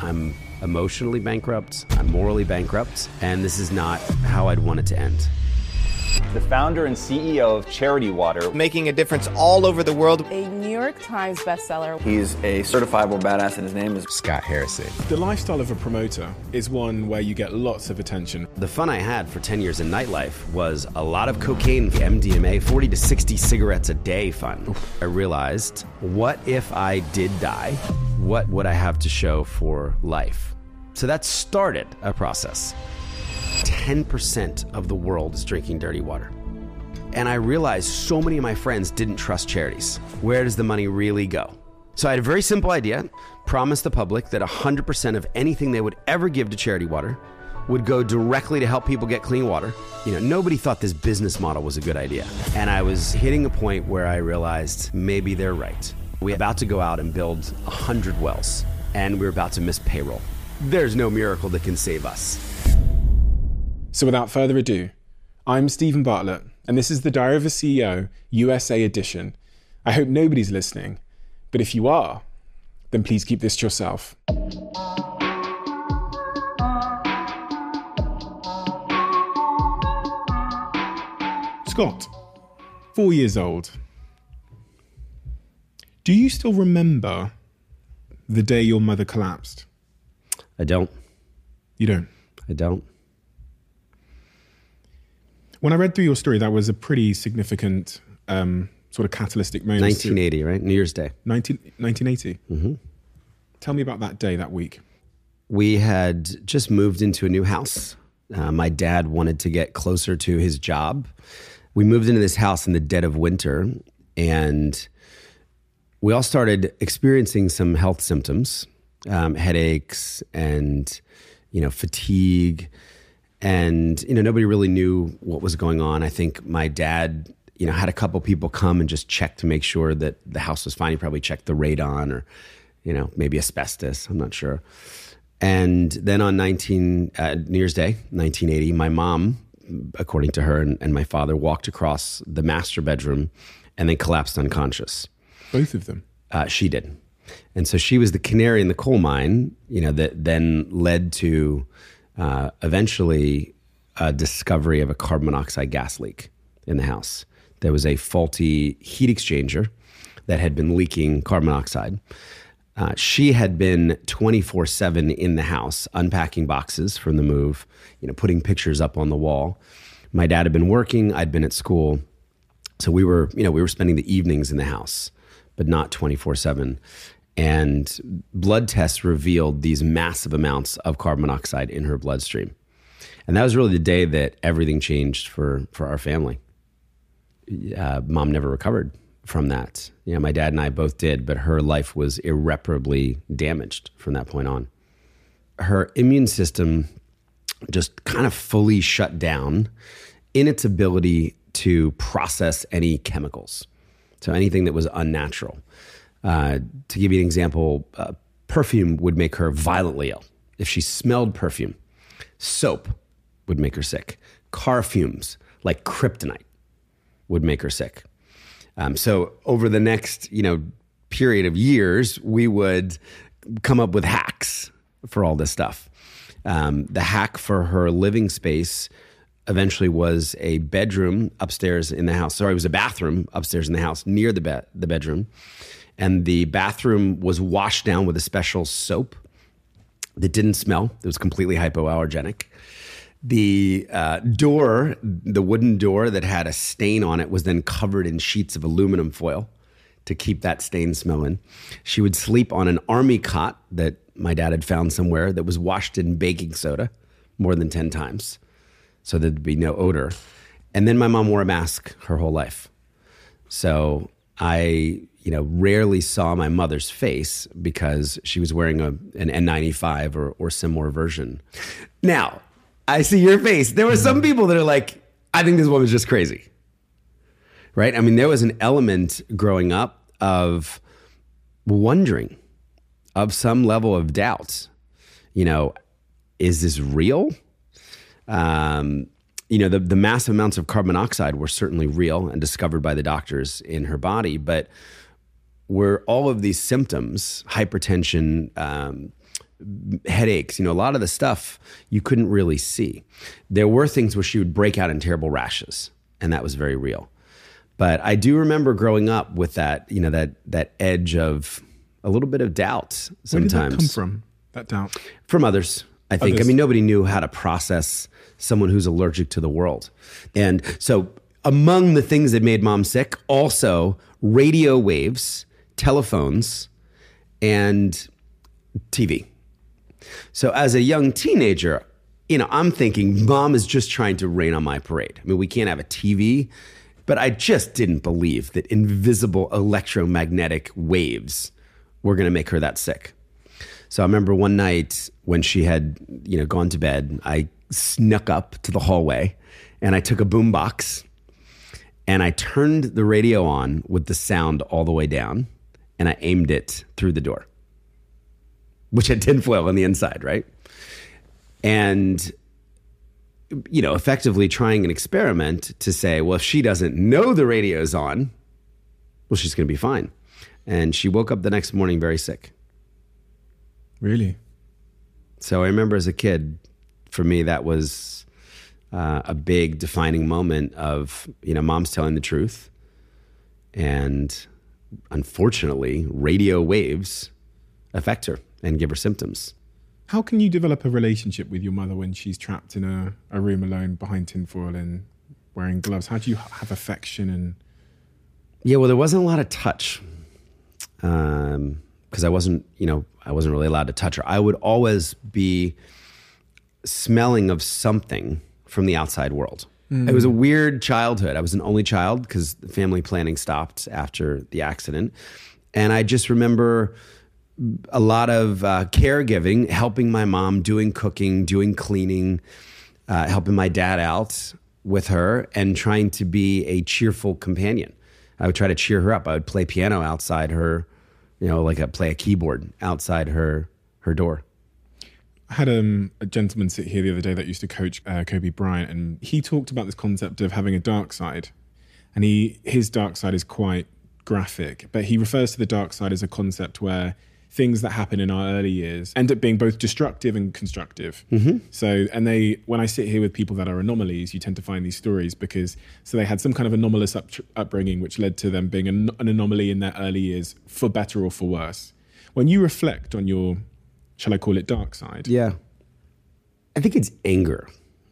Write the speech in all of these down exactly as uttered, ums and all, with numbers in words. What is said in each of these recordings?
I'm emotionally bankrupt, I'm morally bankrupt, and this is not how I'd want it to end. The founder and C E O of Charity Water, making a difference all over the world. A New York Times bestseller. He's a certifiable badass, and his name is Scott Harrison. The lifestyle of a promoter is one where you get lots of attention. The fun I had for ten years in nightlife was a lot of cocaine, M D M A, forty to sixty cigarettes a day fun. Oof. I realized, what if I did die? What would I have to show for life? So that started a process. ten percent of the world is drinking dirty water. And I realized so many of my friends didn't trust charities. Where does the money really go? So I had a very simple idea, promise the public that one hundred percent of anything they would ever give to Charity Water would go directly to help people get clean water. You know, nobody thought this business model was a good idea. And I was hitting a point where I realized maybe they're right. We're about to go out and build one hundred wells, and we're about to miss payroll. There's no miracle that can save us. So without further ado, I'm Stephen Bartlett, and this is the Diary of a C E O U S A edition. I hope nobody's listening, but if you are, then please keep this to yourself. Scott, four years old. Do you still remember the day your mother collapsed? I don't. You don't? I don't. When I read through your story, that was a pretty significant um, sort of catalytic moment. nineteen eighty, right? New Year's Day. nineteen, nineteen eighty? Mm-hmm. Tell me about that day, that week. We had just moved into a new house. Uh, my dad wanted to get closer to his job. We moved into this house in the dead of winter, and we all started experiencing some health symptoms, um, headaches and, you know, fatigue. And, you know, nobody really knew what was going on. I think my dad, you know, had a couple people come and just check to make sure that the house was fine. He probably checked the radon or, you know, maybe asbestos. I'm not sure. And then on nineteen uh, New Year's Day, nineteen eighty, my mom, according to her, and, and my father walked across the master bedroom and then collapsed unconscious. Both of them? Uh, she did. And so she was the canary in the coal mine, you know, that then led to uh, eventually a discovery of a carbon monoxide gas leak in the house. There was a faulty heat exchanger that had been leaking carbon monoxide. Uh, she had been twenty-four seven in the house, unpacking boxes from the move, you know, putting pictures up on the wall. My dad had been working, I'd been at school. So we were, you know, we were spending the evenings in the house, but not twenty-four seven. And blood tests revealed these massive amounts of carbon monoxide in her bloodstream. And that was really the day that everything changed for, for our family. Uh, Mom never recovered from that. You know, my dad and I both did, but her life was irreparably damaged from that point on. Her immune system just kind of fully shut down in its ability to process any chemicals. So anything that was unnatural. Uh, to give you an example, uh, perfume would make her violently ill. If she smelled perfume, soap would make her sick. Car fumes, like kryptonite, would make her sick. Um, so over the next, you know, period of years, we would come up with hacks for all this stuff. Um, the hack for her living space eventually was a bedroom upstairs in the house. Sorry, it was a bathroom upstairs in the house near the be- the bedroom. And the bathroom was washed down with a special soap that didn't smell. It was completely hypoallergenic. The uh, door, the wooden door that had a stain on it, was then covered in sheets of aluminum foil to keep that stain smell in. She would sleep on an army cot that my dad had found somewhere that was washed in baking soda more than ten times, so there'd be no odor. And then my mom wore a mask her whole life. So I, you know, rarely saw my mother's face because she was wearing a, an N ninety-five or, or similar version. Now, I see your face. There were some people that are like, I think this woman's just crazy. Right? I mean, there was an element growing up of wondering, of some level of doubt. You know, is this real? Um, you know, the, the massive amounts of carbon monoxide were certainly real and discovered by the doctors in her body, but were all of these symptoms, hypertension, um, headaches, you know, a lot of the stuff you couldn't really see. There were things where she would break out in terrible rashes, and that was very real. But I do remember growing up with that, you know, that that edge of a little bit of doubt sometimes. Where did that come from, that doubt? From others, I think. Others. I mean, nobody knew how to process someone who's allergic to the world. And so among the things that made mom sick, also radio waves, telephones, and T V. So as a young teenager, you know, I'm thinking mom is just trying to rain on my parade. I mean, we can't have a T V, but I just didn't believe that invisible electromagnetic waves were going to make her that sick. So I remember one night when she had, you know, gone to bed, I snuck up to the hallway and I took a boombox and I turned the radio on with the sound all the way down and I aimed it through the door, which had tinfoil on the inside, right? And, you know, effectively trying an experiment to say, well, if she doesn't know the radio's on, well, she's going to be fine. And she woke up the next morning very sick. Really? So I remember as a kid, for me, that was uh, a big defining moment of, you know, mom's telling the truth. And unfortunately, radio waves affect her and give her symptoms. How can you develop a relationship with your mother when she's trapped in a, a room alone behind tinfoil and wearing gloves? How do you have affection? And Yeah, well, there wasn't a lot of touch. Um, because I wasn't, you know, I wasn't really allowed to touch her. I would always be smelling of something from the outside world. Mm. It was a weird childhood. I was an only child because family planning stopped after the accident. And I just remember a lot of uh, caregiving, helping my mom, doing cooking, doing cleaning, uh, helping my dad out with her and trying to be a cheerful companion. I would try to cheer her up. I would play piano outside her, you know, like I play a keyboard outside her her door. I had um, a gentleman sit here the other day that used to coach uh, Kobe Bryant, and he talked about this concept of having a dark side. And he his dark side is quite graphic, but he refers to the dark side as a concept where things that happen in our early years end up being both destructive and constructive. Mm-hmm. So, and they, when I sit here with people that are anomalies, you tend to find these stories because, so they had some kind of anomalous up, upbringing, which led to them being an, an anomaly in their early years, for better or for worse. When you reflect on your, shall I call it dark side? Yeah. I think it's anger.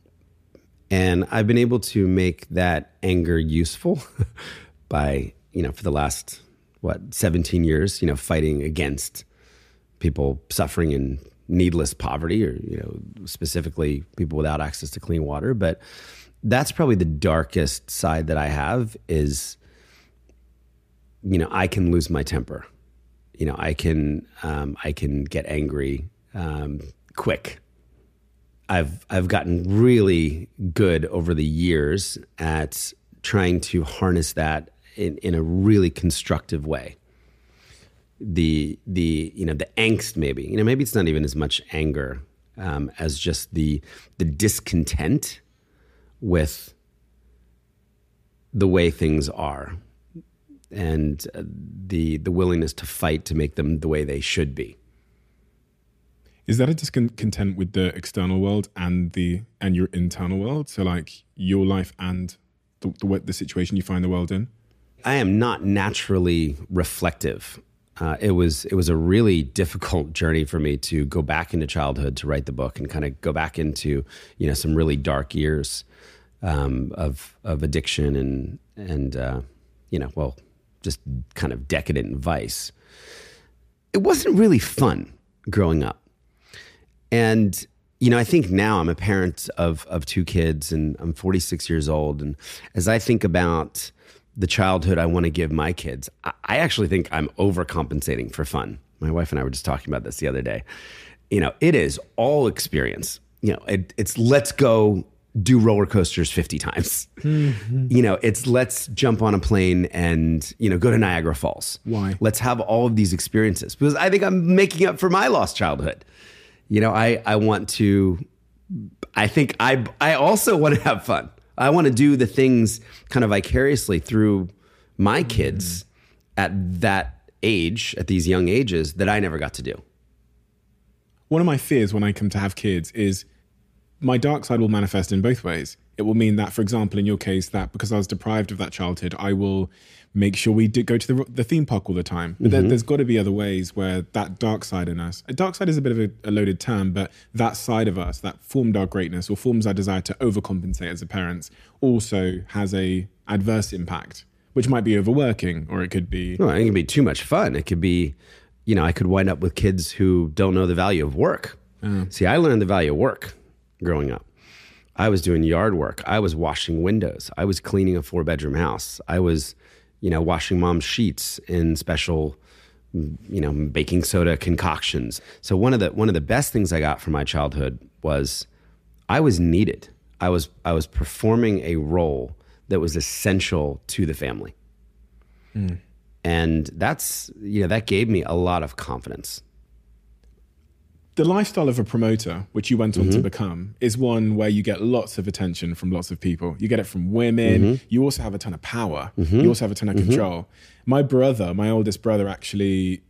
And I've been able to make that anger useful by, you know, for the last, what, seventeen years, you know, fighting against people suffering in needless poverty, or, you know, specifically people without access to clean water. But that's probably the darkest side that I have is, you know, I can lose my temper. You know, I can, um, I can get angry um, quick. I've, I've gotten really good over the years at trying to harness that in, in a really constructive way. The the you know the angst, maybe you know maybe it's not even as much anger um, as just the the discontent with the way things are, and uh, the the willingness to fight to make them the way they should be. Is that a discontent with the external world and the and your internal world? So like your life and the the, the situation you find the world in. I am not naturally reflective. Uh, it was it was a really difficult journey for me to go back into childhood to write the book and kind of go back into, you know, some really dark years um, of of addiction and and uh, you know, well, just kind of decadent vice. It wasn't really fun growing up, and you know, I think now I'm a parent of of two kids and I'm forty-six years old, and as I think about the childhood I want to give my kids, I actually think I'm overcompensating for fun. My wife and I were just talking about this the other day. You know, it is all experience. You know, it, it's let's go do roller coasters fifty times. Mm-hmm. You know, it's let's jump on a plane and, you know, go to Niagara Falls. Why? Let's have all of these experiences because I think I'm making up for my lost childhood. You know, I, I want to, I think I, I also want to have fun. I want to do the things kind of vicariously through my kids at that age, at these young ages, that I never got to do. one of my fears when I come to have kids is my dark side will manifest in both ways. It will mean that, for example, in your case, that because I was deprived of that childhood, I will make sure we do go to the, the theme park all the time. But mm-hmm. there, there's got to be other ways where that dark side in us, a dark side is a bit of a, a loaded term, but that side of us that formed our greatness or forms our desire to overcompensate as a parents also has a adverse impact, which might be overworking, or it could be... Well, it can be too much fun. It could be, you know, I could wind up with kids who don't know the value of work. Uh, See, I learned the value of work growing up. I was doing yard work. I was washing windows. I was cleaning a four bedroom house. I was, you know, washing mom's sheets in special, you know, baking soda concoctions. So one of the, one of the best things I got from my childhood was I was needed. I was, I was performing a role that was essential to the family. Mm. And that's, you know, that gave me a lot of confidence. The lifestyle of a promoter, which you went on mm-hmm. to become, is one where you get lots of attention from lots of people. You get it from women. Mm-hmm. You also have a ton of power. Mm-hmm. You also have a ton of mm-hmm. control. My brother, my oldest brother, actually,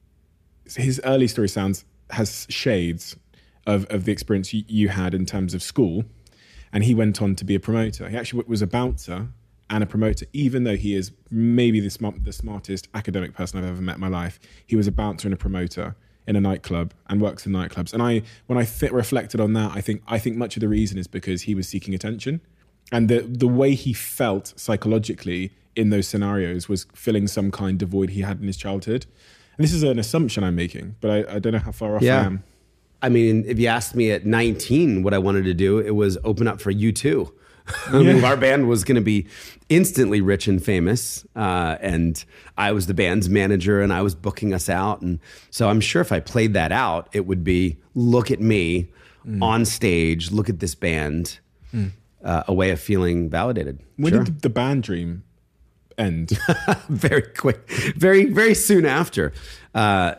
his early story sounds, has shades of, of the experience you, you had in terms of school. And he went on to be a promoter. He actually was a bouncer and a promoter, even though he is maybe the, smart, the smartest academic person I've ever met in my life. He was a bouncer and a promoter in a nightclub and works in nightclubs. And I, when I th- reflected on that, I think I think much of the reason is because he was seeking attention. And the, the way he felt psychologically in those scenarios was filling some kind of void he had in his childhood. And this is an assumption I'm making, but I, I don't know how far off yeah. I am. I mean, if you asked me at nineteen what I wanted to do, it was open up for U two. I mean, yeah. Our band was going to be instantly rich and famous, uh, and I was the band's manager, and I was booking us out. And so I'm sure if I played that out, it would be, look at me mm. on stage, look at this band, mm. uh, a way of feeling validated. When sure. did the band dream end? Very quick, very, very soon after. Uh,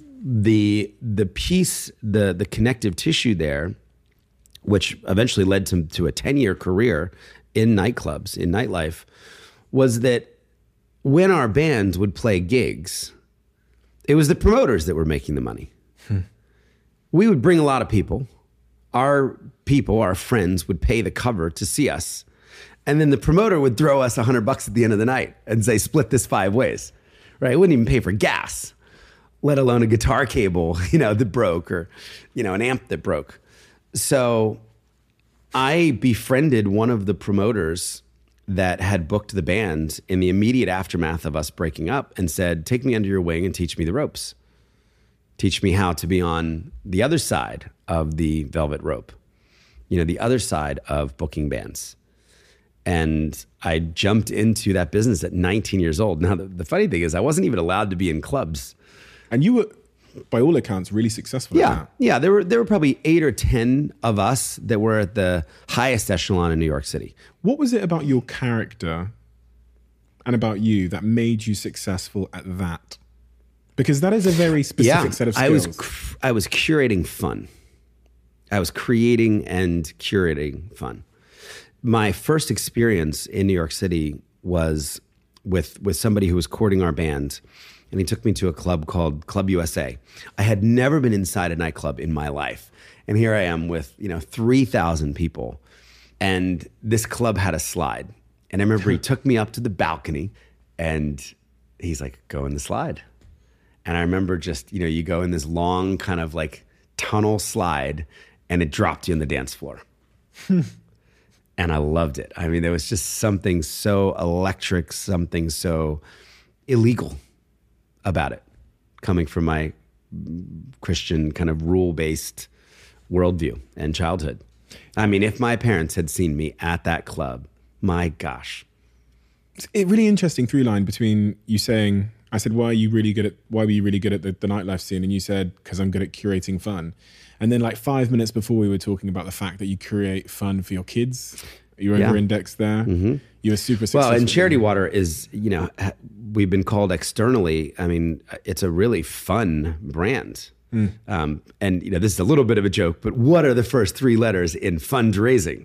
the the piece, the the connective tissue there, which eventually led to, to a ten-year career in nightclubs, in nightlife, was that when our band would play gigs, it was the promoters that were making the money. Hmm. We would bring a lot of people. Our people, our friends, would pay the cover to see us. And then the promoter would throw us a hundred bucks at the end of the night and say, split this five ways, right? It wouldn't even pay for gas, let alone a guitar cable, you know, that broke, or, you know, an amp that broke. So I befriended one of the promoters that had booked the band in the immediate aftermath of us breaking up and said, take me under your wing and teach me the ropes. Teach me how to be on the other side of the velvet rope, you know, the other side of booking bands. And I jumped into that business at nineteen years old. Now, the, the funny thing is I wasn't even allowed to be in clubs. And you were, by all accounts, really successful yeah, at that. Yeah, there were there were probably eight or ten of us that were at the highest echelon in New York City. What was it about your character and about you that made you successful at that? Because that is a very specific yeah, set of skills. I was I was curating fun. I was creating and curating fun. My first experience in New York City was with with somebody who was courting our band. And he took me to a club called Club U S A. I had never been inside a nightclub in my life. And here I am with, you know, three thousand people. And this club had a slide. And I remember he took me up to the balcony and he's like, go in the slide. And I remember just, you know, you go in this long kind of like tunnel slide and it dropped you on the dance floor. And I loved it. I mean, there was just something so electric, something so illegal about it, coming from my Christian kind of rule-based worldview and childhood. I mean, if my parents had seen me at that club, my gosh. It's a really interesting through line between you saying, I said, why are you really good at, why were you really good at the, the nightlife scene? And you said, because I'm good at curating fun. And then like five minutes before we were talking about the fact that you create fun for your kids. You were yeah. over-indexed there. Mm-hmm. You were super successful. Well, and Charity Water is, you know, we've been called externally. I mean, it's a really fun brand. Mm. Um, and, you know, this is a little bit of a joke, but what are the first three letters in fundraising?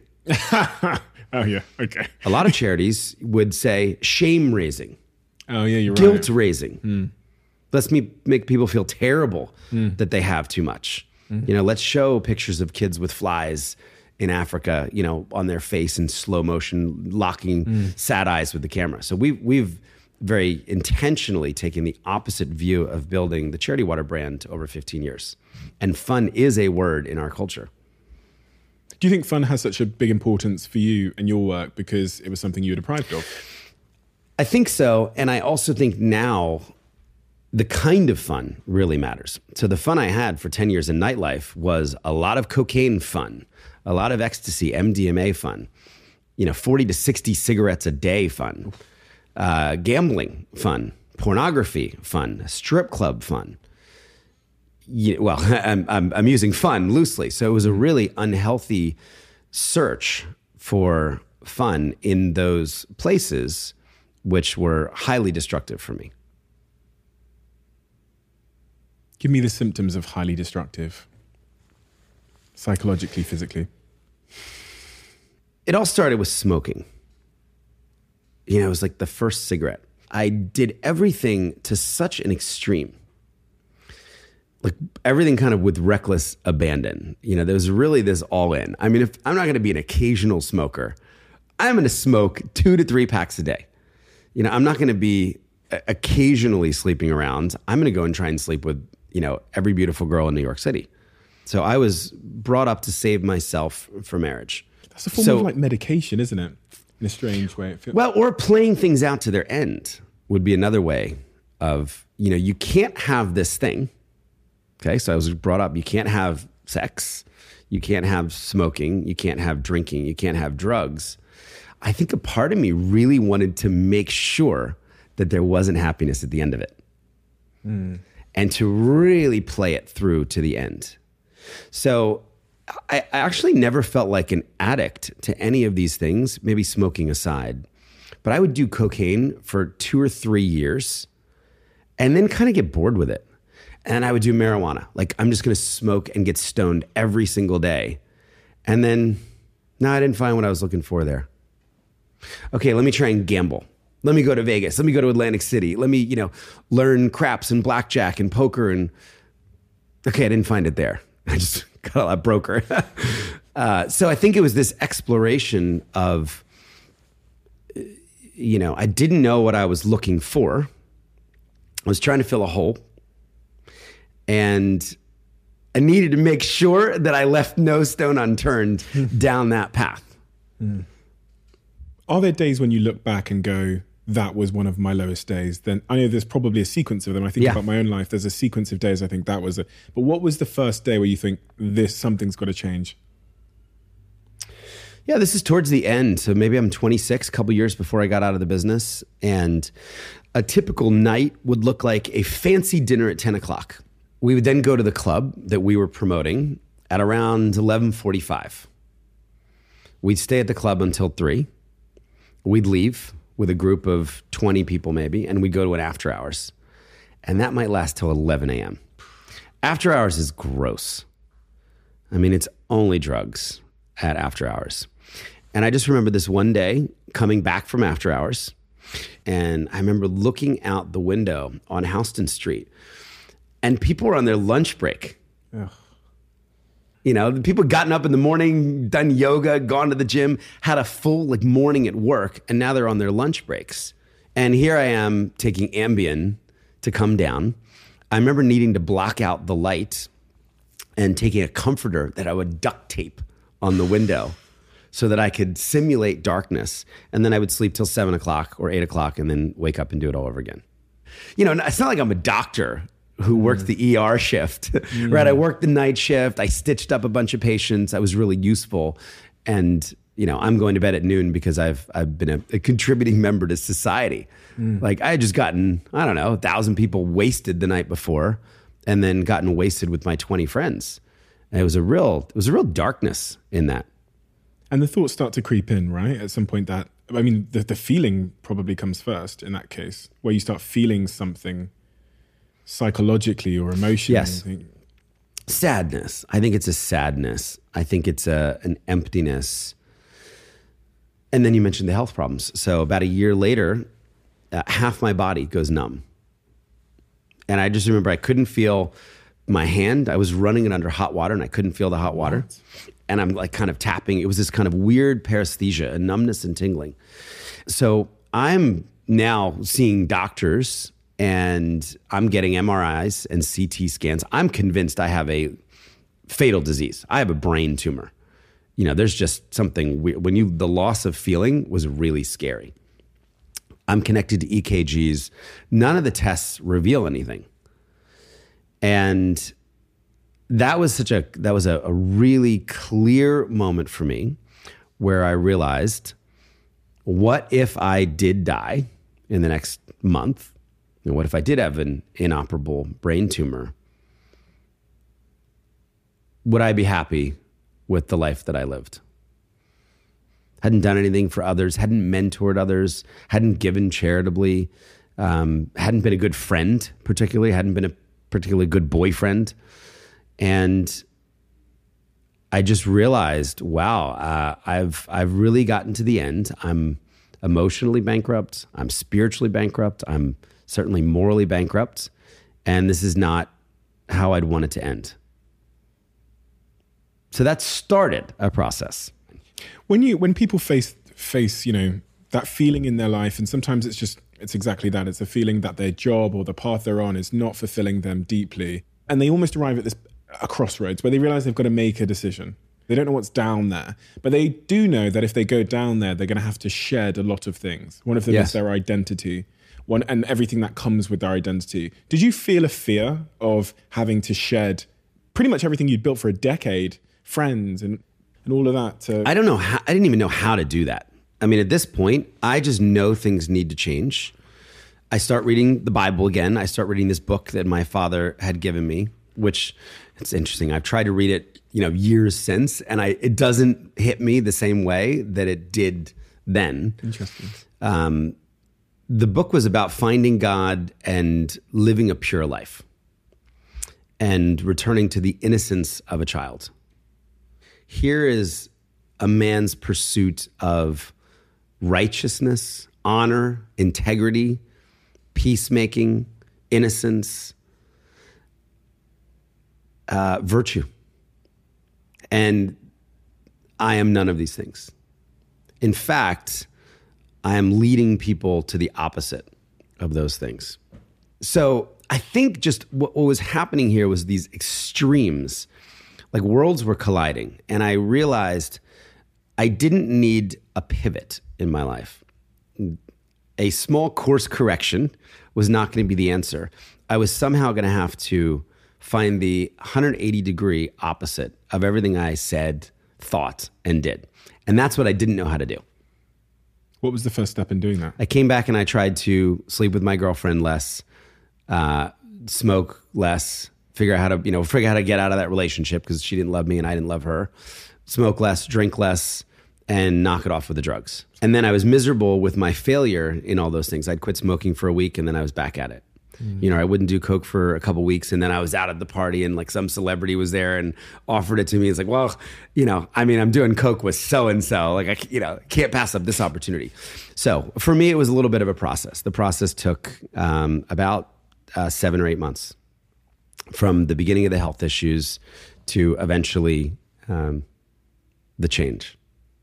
Oh, yeah. Okay. A lot of charities would say shame raising. Oh, yeah, you're guilt right. Guilt raising. Mm. Let's me make people feel terrible mm. that they have too much. Mm-hmm. You know, let's show pictures of kids with flies in Africa, you know, on their face in slow motion, locking mm. sad eyes with the camera. So we've, we've very intentionally taken the opposite view of building the Charity Water brand over fifteen years. And fun is a word in our culture. Do you think fun has such a big importance for you and your work because it was something you were deprived of? I think so. And I also think now the kind of fun really matters. So the fun I had for ten years in nightlife was a lot of cocaine fun, a lot of ecstasy, M D M A fun, you know, forty to sixty cigarettes a day fun, uh, gambling fun, pornography fun, strip club fun. Yeah, well, I'm, I'm, I'm using fun loosely. So it was a really unhealthy search for fun in those places, which were highly destructive for me. Give me the symptoms of highly destructive, psychologically, physically. It all started with smoking. You know, it was like the first cigarette. I did everything to such an extreme. Like everything kind of with reckless abandon. You know, there was really this all in. I mean, if I'm not going to be an occasional smoker, I'm going to smoke two to three packs a day. You know, I'm not going to be occasionally sleeping around. I'm going to go and try and sleep with, you know, every beautiful girl in New York City. So I was brought up to save myself for marriage. That's a form so, of like medication, isn't it? In a strange way. It feels. Well, or playing things out to their end would be another way of, you know, you can't have this thing. Okay, so I was brought up, you can't have sex, you can't have smoking, you can't have drinking, you can't have drugs. I think a part of me really wanted to make sure that there wasn't happiness at the end of it. Mm. And to really play it through to the end. So I, I actually never felt like an addict to any of these things, maybe smoking aside. But I would do cocaine for two or three years and then kind of get bored with it. And I would do marijuana. Like, I'm just going to smoke and get stoned every single day. And then, no, I didn't find what I was looking for there. Okay, let me try and gamble. Let me go to Vegas. Let me go to Atlantic City. Let me, you know, learn craps and blackjack and poker. And okay, I didn't find it there. I just got a lot broker. uh, so I think it was this exploration of, you know, I didn't know what I was looking for. I was trying to fill a hole. And I needed to make sure that I left no stone unturned down that path. Mm. Are there days when you look back and go, that was one of my lowest days? Then I know there's probably a sequence of them. I think yeah. about my own life. There's a sequence of days I think that was it. But what was the first day where you think this, something's got to change? Yeah, this is towards the end. So maybe I'm twenty-six, a couple years before I got out of the business. And a typical night would look like a fancy dinner at ten o'clock. We would then go to the club that we were promoting at around eleven forty-five. We'd stay at the club until three. We'd leave with a group of twenty people maybe, and we'd go to an after hours. And that might last till eleven a.m. After hours is gross. I mean, it's only drugs at after hours. And I just remember this one day coming back from after hours, and I remember looking out the window on Houston Street, and people were on their lunch break. Ugh. You know, people gotten up in the morning, done yoga, gone to the gym, had a full like morning at work, and now they're on their lunch breaks. And here I am taking Ambien to come down. I remember needing to block out the light and taking a comforter that I would duct tape on the window so that I could simulate darkness. And then I would sleep till seven o'clock or eight o'clock and then wake up and do it all over again. You know, it's not like I'm a doctor who worked mm. the E R shift, mm. right? I worked the night shift. I stitched up a bunch of patients. I was really useful. And, you know, I'm going to bed at noon because I've I've been a, a contributing member to society. Mm. Like I had just gotten, I don't know, a thousand people wasted the night before and then gotten wasted with my twenty friends. And it was a real, it was a real darkness in that. And the thoughts start to creep in, right? At some point that, I mean, the, the feeling probably comes first in that case, where you start feeling something psychologically or emotionally. Yes. Sadness. I think it's a sadness. I think it's a an emptiness. And then you mentioned the health problems. So about a year later, uh, half my body goes numb. And I just remember I couldn't feel my hand. I was running it under hot water and I couldn't feel the hot water. What? And I'm like kind of tapping. It was this kind of weird paresthesia, a numbness and tingling. So I'm now seeing doctors and I'm getting M R Is and C T scans. I'm convinced I have a fatal disease. I have a brain tumor. You know, there's just something weird. When you, the loss of feeling was really scary. I'm connected to E K Gs. None of the tests reveal anything. And that was such a, that was a, a really clear moment for me where I realized, what if I did die in the next month? And what if I did have an inoperable brain tumor? Would I be happy with the life that I lived? Hadn't done anything for others, hadn't mentored others, hadn't given charitably, um, hadn't been a good friend, particularly, hadn't been a particularly good boyfriend. And I just realized, wow, uh, I've I've really gotten to the end. I'm emotionally bankrupt. I'm spiritually bankrupt. I'm certainly morally bankrupt. And this is not how I'd want it to end. So that started a process. When you when people face face, you know, that feeling in their life, and sometimes it's just it's exactly that. It's a feeling that their job or the path they're on is not fulfilling them deeply. And they almost arrive at this a crossroads where they realize they've got to make a decision. They don't know what's down there, but they do know that if they go down there, they're going to have to shed a lot of things. One of them yes. is their identity, one and everything that comes with their identity. Did you feel a fear of having to shed pretty much everything you'd built for a decade, friends and, and all of that? To- I don't know. How, I didn't even know how to do that. I mean, at this point, I just know things need to change. I start reading the Bible again. I start reading this book that my father had given me, which it's interesting. I've tried to read it, you know, years since, and I it doesn't hit me the same way that it did then. Interesting. Um, the book was about finding God and living a pure life and returning to the innocence of a child. Here is a man's pursuit of righteousness, honor, integrity, peacemaking, innocence, uh, virtue. And I am none of these things. In fact, I am leading people to the opposite of those things. So I think just what, what was happening here was these extremes, like worlds were colliding. And I realized I didn't need a pivot in my life. A small course correction was not going to be the answer. I was somehow going to have to find the one hundred eighty degree opposite of everything I said, thought, and did. And that's what I didn't know how to do. What was the first step in doing that? I came back and I tried to sleep with my girlfriend less, uh, smoke less, figure out how to, you know, figure out how to get out of that relationship because she didn't love me and I didn't love her. Smoke less, drink less, and knock it off with the drugs. And then I was miserable with my failure in all those things. I'd quit smoking for a week and then I was back at it. Mm. You know, I wouldn't do coke for a couple weeks and then I was out at the party and like some celebrity was there and offered it to me. It's like, well, you know, I mean, I'm doing coke with so-and-so. Like, I, you know, can't pass up this opportunity. So for me, it was a little bit of a process. The process took um, about uh, seven or eight months from the beginning of the health issues to eventually um, the change.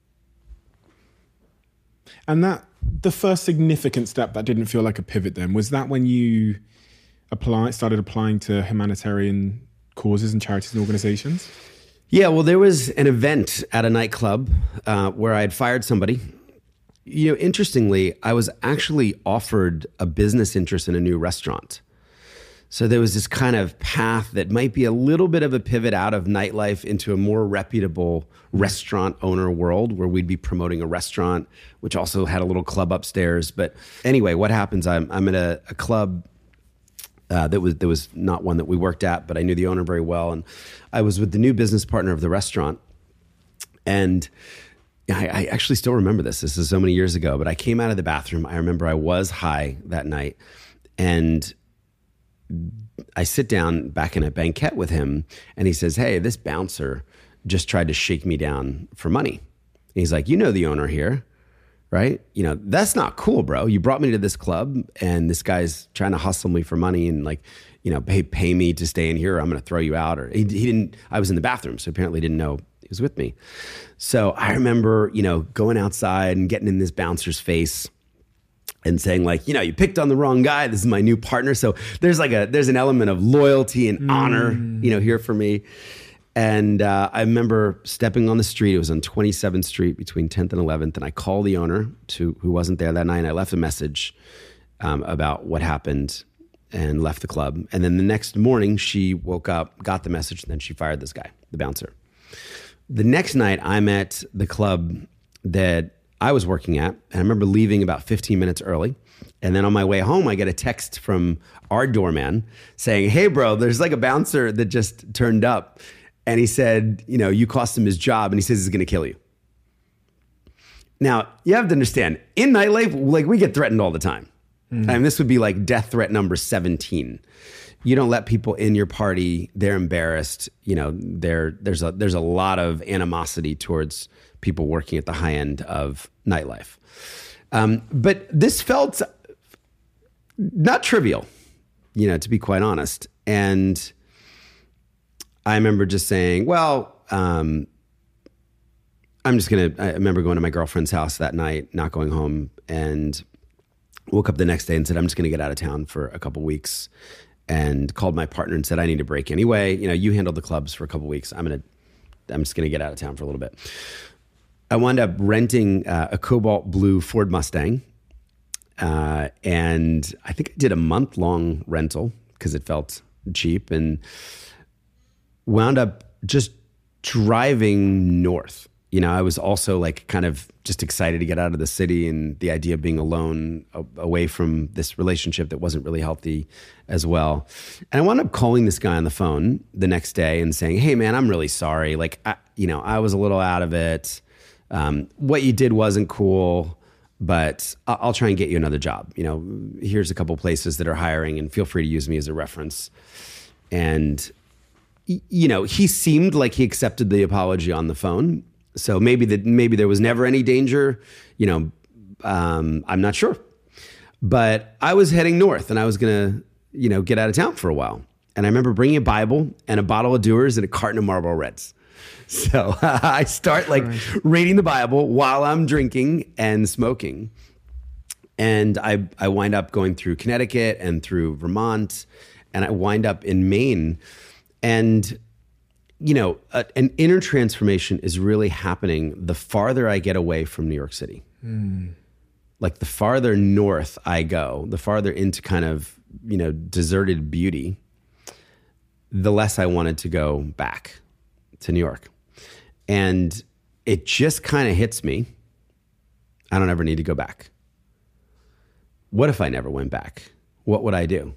And that the first significant step that didn't feel like a pivot then, was that when you apply, started applying to humanitarian causes and charities and organizations? Yeah, well, there was an event at a nightclub uh, where I had fired somebody. You know, interestingly, I was actually offered a business interest in a new restaurant. So there was this kind of path that might be a little bit of a pivot out of nightlife into a more reputable restaurant owner world where we'd be promoting a restaurant, which also had a little club upstairs. But anyway, what happens, I'm, I'm at a, a club uh, that was, that was not one that we worked at, but I knew the owner very well. And I was with the new business partner of the restaurant. And I, I actually still remember this. This is so many years ago, but I came out of the bathroom. I remember I was high that night. And I sit down back in a banquet with him and he says, hey, this bouncer just tried to shake me down for money. And he's like, you know the owner here, right? You know, that's not cool, bro. You brought me to this club and this guy's trying to hustle me for money and like, you know, hey, pay me to stay in here or I'm going to throw you out. Or he, he didn't, I was in the bathroom, so apparently didn't know he was with me. So I remember, you know, going outside and getting in this bouncer's face and saying like, you know, you picked on the wrong guy. This is my new partner. So there's like a, there's an element of loyalty and mm. honor, you know, here for me. And uh, I remember stepping on the street. It was on twenty-seventh Street between tenth and eleventh. And I called the owner to who wasn't there that night. And I left a message um, about what happened and left the club. And then the next morning she woke up, got the message, and then she fired this guy, the bouncer. The next night I'm at the club that I was working at. And I remember leaving about fifteen minutes early. And then on my way home, I get a text from our doorman saying, hey, bro, there's like a bouncer that just turned up. And he said, you know, you cost him his job and he says he's going to kill you. Now, you have to understand, in nightlife, like we get threatened all the time. Mm. I mean, this would be like death threat number seventeen. You don't let people in your party, they're embarrassed. You know, they're, there's a there's a lot of animosity towards people working at the high end of nightlife. Um, but this felt not trivial, you know, to be quite honest. And I remember just saying, well, um, I'm just going to, I remember going to my girlfriend's house that night, not going home, and woke up the next day and said, I'm just going to get out of town for a couple weeks, and called my partner and said, I need a break anyway. You know, you handled the clubs for a couple weeks. I'm going to, I'm just going to get out of town for a little bit. I wound up renting uh, a cobalt blue Ford Mustang. Uh, and I think I did a month long rental because it felt cheap, and wound up just driving north. You know, I was also like kind of just excited to get out of the city and the idea of being alone a- away from this relationship that wasn't really healthy as well. And I wound up calling this guy on the phone the next day and saying, hey man, I'm really sorry. Like, I, you know, I was a little out of it. Um, what you did wasn't cool, but I- I'll try and get you another job. You know, here's a couple places that are hiring and feel free to use me as a reference. And you know, he seemed like he accepted the apology on the phone. So maybe that maybe there was never any danger, you know, um, I'm not sure. But I was heading north and I was going to, you know, get out of town for a while. And I remember bringing a Bible and a bottle of Dewar's and a carton of Marlboro Reds. So I start like reading the Bible while I'm drinking and smoking. And I, I wind up going through Connecticut and through Vermont, and I wind up in Maine. And, you know, a, an inner transformation is really happening the farther I get away from New York City. Mm. Like the farther north I go, the farther into kind of, you know, deserted beauty, the less I wanted to go back to New York. And it just kind of hits me, I don't ever need to go back. What if I never went back? What would I do?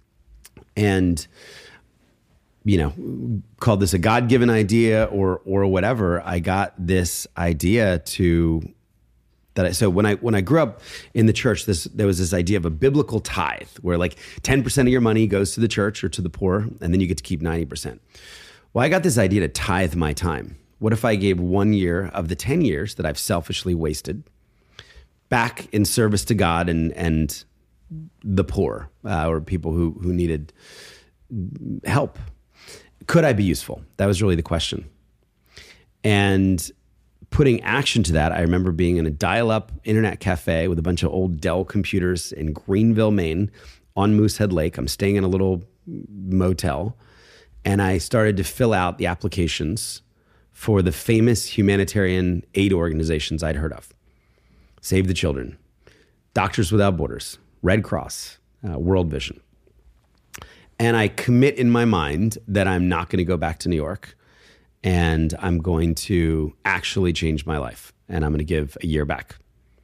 And you know, called this a God-given idea or or whatever. I got this idea to that. I, so when I when I grew up in the church, this there was this idea of a biblical tithe, where like ten percent of your money goes to the church or to the poor, and then you get to keep ninety percent. Well, I got this idea to tithe my time. What if I gave one year of the ten years that I've selfishly wasted back in service to God and and the poor uh, or people who who needed help? Could I be useful? That was really the question. And putting action to that, I remember being in a dial-up internet cafe with a bunch of old Dell computers in Greenville, Maine, on Moosehead Lake. I'm staying in a little motel, and I started to fill out the applications for the famous humanitarian aid organizations I'd heard of. Save the Children, Doctors Without Borders, Red Cross, uh, World Vision. And I commit in my mind that I'm not going to go back to New York, and I'm going to actually change my life, and I'm going to give a year back.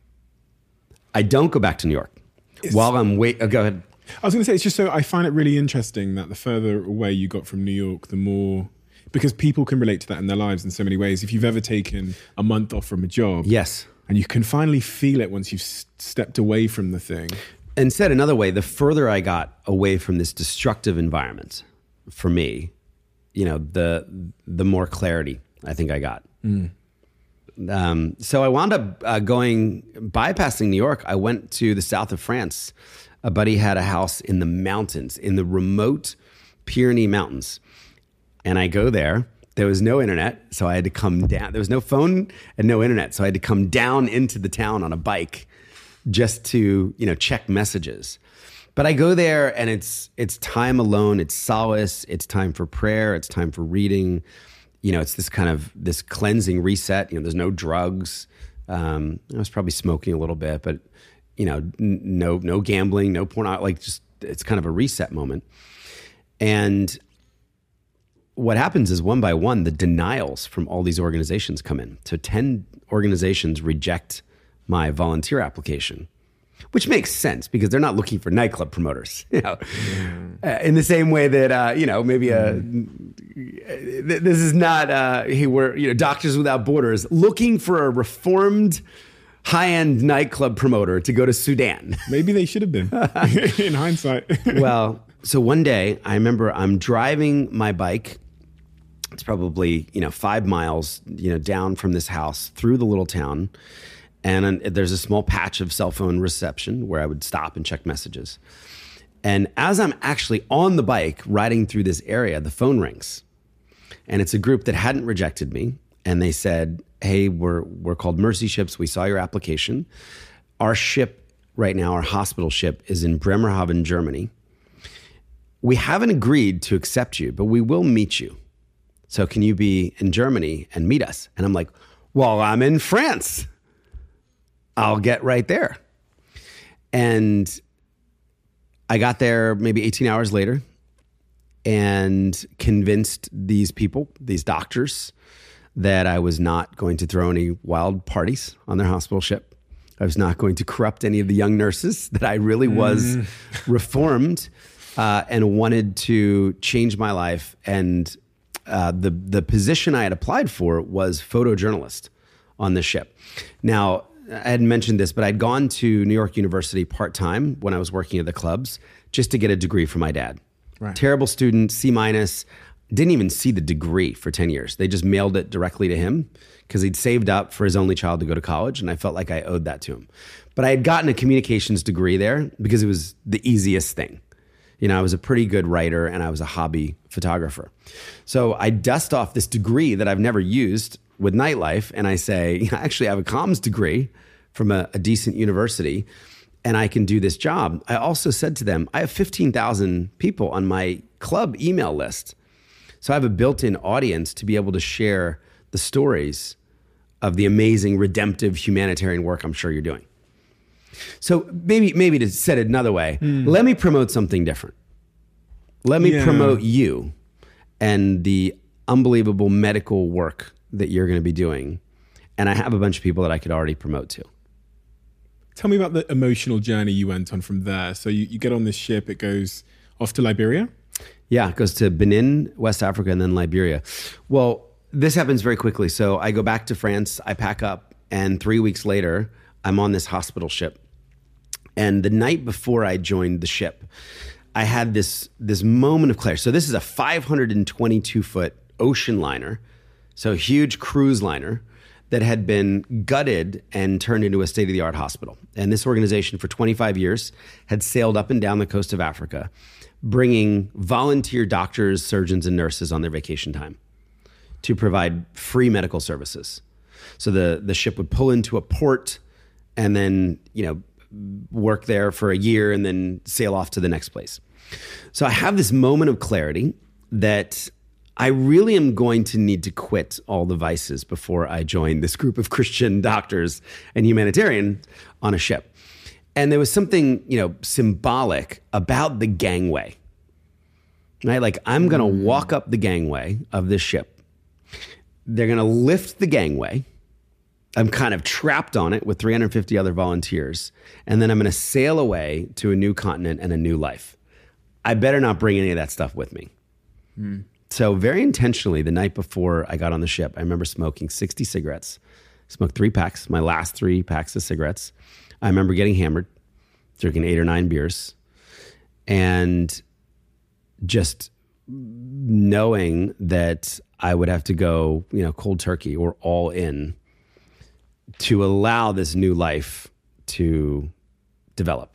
I don't go back to New York. It's, While I'm wait, oh, go ahead. I was going to say, it's just so I find it really interesting that the further away you got from New York, the more, because people can relate to that in their lives in so many ways. If you've ever taken a month off from a job, yes, and you can finally feel it once you've stepped away from the thing. And said another way, the further I got away from this destructive environment, for me, you know, the the more clarity I think I got. Mm. Um, so I wound up uh, going, bypassing New York. I went to the south of France. A buddy had a house in the mountains, in the remote Pyrenees Mountains. And I go there. There was no internet, so I had to come down. There was no phone and no internet, so I had to come down into the town on a bike just to, you know, check messages. But I go there and it's it's time alone, it's solace, it's time for prayer, it's time for reading. You know, it's this kind of this cleansing reset. You know, there's no drugs. Um, I was probably smoking a little bit, but you know, n- no no gambling, no porn. Like just it's kind of a reset moment. And what happens is one by one, the denials from all these organizations come in. So ten organizations reject my volunteer application, which makes sense because they're not looking for nightclub promoters, you know, mm. uh, in the same way that, uh, you know, maybe a, mm. th- this is not, uh, hey, we're, you know, Doctors Without Borders looking for a reformed high-end nightclub promoter to go to Sudan. Maybe they should have been in hindsight. Well, so one day I remember I'm driving my bike. It's probably, you know, five miles, you know, down from this house through the little town. And there's a small patch of cell phone reception where I would stop and check messages. And as I'm actually on the bike riding through this area, the phone rings. And it's a group that hadn't rejected me. And they said, hey, we're we're called Mercy Ships. We saw your application. Our ship right now, our hospital ship, is in Bremerhaven, Germany. We haven't agreed to accept you, but we will meet you. So can you be in Germany and meet us? And I'm like, well, I'm in France. I'll get right there. And I got there maybe eighteen hours later and convinced these people, these doctors, that I was not going to throw any wild parties on their hospital ship. I was not going to corrupt any of the young nurses, that I really was mm. reformed uh, and wanted to change my life. And uh, the, the position I had applied for was photojournalist on the ship. Now, I hadn't mentioned this, but I'd gone to New York University part-time when I was working at the clubs just to get a degree for my dad. Right. Terrible student, C minus, didn't even see the degree for ten years. They just mailed it directly to him because he'd saved up for his only child to go to college, and I felt like I owed that to him. But I had gotten a communications degree there because it was the easiest thing. You know, I was a pretty good writer and I was a hobby photographer. So I dust off this degree that I've never used with nightlife, and I say, actually, I have a comms degree from a, a decent university, and I can do this job. I also said to them, I have fifteen thousand people on my club email list. So I have a built-in audience to be able to share the stories of the amazing, redemptive, humanitarian work I'm sure you're doing. So maybe maybe to set it another way, mm. let me promote something different. Let me yeah. promote you and the unbelievable medical work that you're going to be doing. And I have a bunch of people that I could already promote to. Tell me about the emotional journey you went on from there. So you, you get on this ship, it goes off to Liberia? Yeah, it goes to Benin, West Africa, and then Liberia. Well, this happens very quickly. So I go back to France, I pack up, and three weeks later, I'm on this hospital ship. And the night before I joined the ship, I had this, this moment of clarity. So this is a five hundred twenty-two foot ocean liner, so a huge cruise liner that had been gutted and turned into a state-of-the-art hospital. And this organization for twenty-five years had sailed up and down the coast of Africa, bringing volunteer doctors, surgeons, and nurses on their vacation time to provide free medical services. So the, the ship would pull into a port and then, you know, work there for a year and then sail off to the next place. So I have this moment of clarity that I really am going to need to quit all the vices before I join this group of Christian doctors and humanitarians on a ship. And there was something, you know, symbolic about the gangway, right? Like I'm going to walk up the gangway of this ship. They're going to lift the gangway. I'm kind of trapped on it with three hundred fifty other volunteers. And then I'm going to sail away to a new continent and a new life. I better not bring any of that stuff with me. Mm. So very intentionally, the night before I got on the ship, I remember smoking sixty cigarettes. Smoked three packs, my last three packs of cigarettes. I remember getting hammered, drinking eight or nine beers, and just knowing that I would have to go, you know, cold turkey or all in to allow this new life to develop.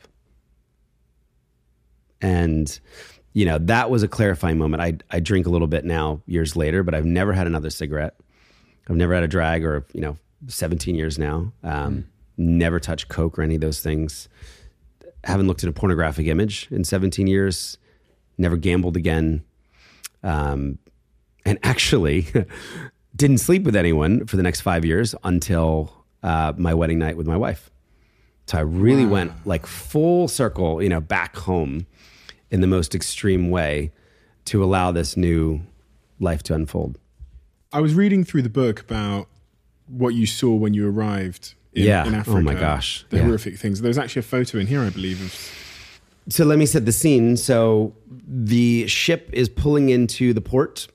And, you know, that was a clarifying moment. I, I drink a little bit now years later, but I've never had another cigarette. I've never had a drag or, you know, seventeen years now. Um, mm. Never touched Coke or any of those things. Haven't looked at a pornographic image in seventeen years. Never gambled again. Um, and actually didn't sleep with anyone for the next five years until uh, my wedding night with my wife. So I really wow. went like full circle, you know, back home in the most extreme way to allow this new life to unfold. I was reading through the book about what you saw when you arrived in, yeah. in Africa. Oh my gosh. The yeah. horrific things. There's actually a photo in here, I believe. Of... So let me set the scene. So the ship is pulling into the port.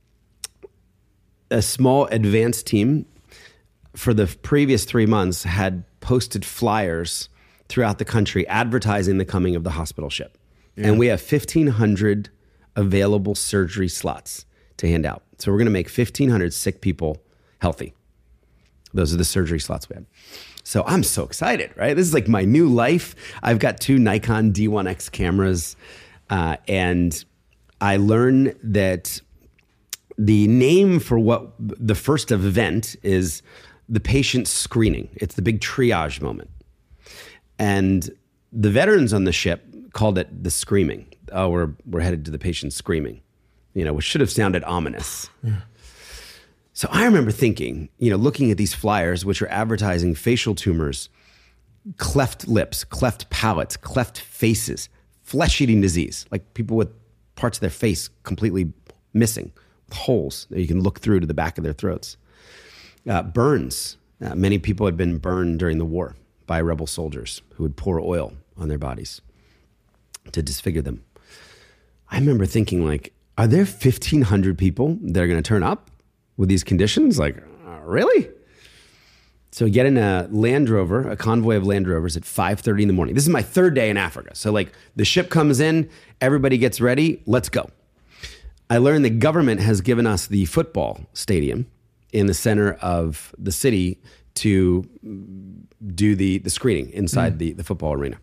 A small advance team for the previous three months had posted flyers throughout the country advertising the coming of the hospital ship. Yeah. And we have fifteen hundred available surgery slots to hand out. So we're going to make fifteen hundred sick people healthy. Those are the surgery slots we have. So I'm so excited, right? This is like my new life. I've got two Nikon D one X cameras. Uh, and I learned that the name for what the first event is the patient screening. It's the big triage moment. And the veterans on the ship called it the screaming. Oh, we're we're headed to the patient screaming, you know, which should have sounded ominous. Yeah. So I remember thinking, you know, looking at these flyers, which are advertising facial tumors, cleft lips, cleft palates, cleft faces, flesh-eating disease, like people with parts of their face completely missing, with holes that you can look through to the back of their throats. Uh, burns. Uh, many people had been burned during the war by rebel soldiers who would pour oil on their bodies to disfigure them. I remember thinking, like, are there fifteen hundred people that are going to turn up with these conditions? Like, uh, really? So get in a Land Rover, a convoy of Land Rovers at five thirty in the morning. This is my third day in Africa. So like the ship comes in, everybody gets ready, let's go. I learned the government has given us the football stadium in the center of the city to do the, the screening inside mm. the, the football arena.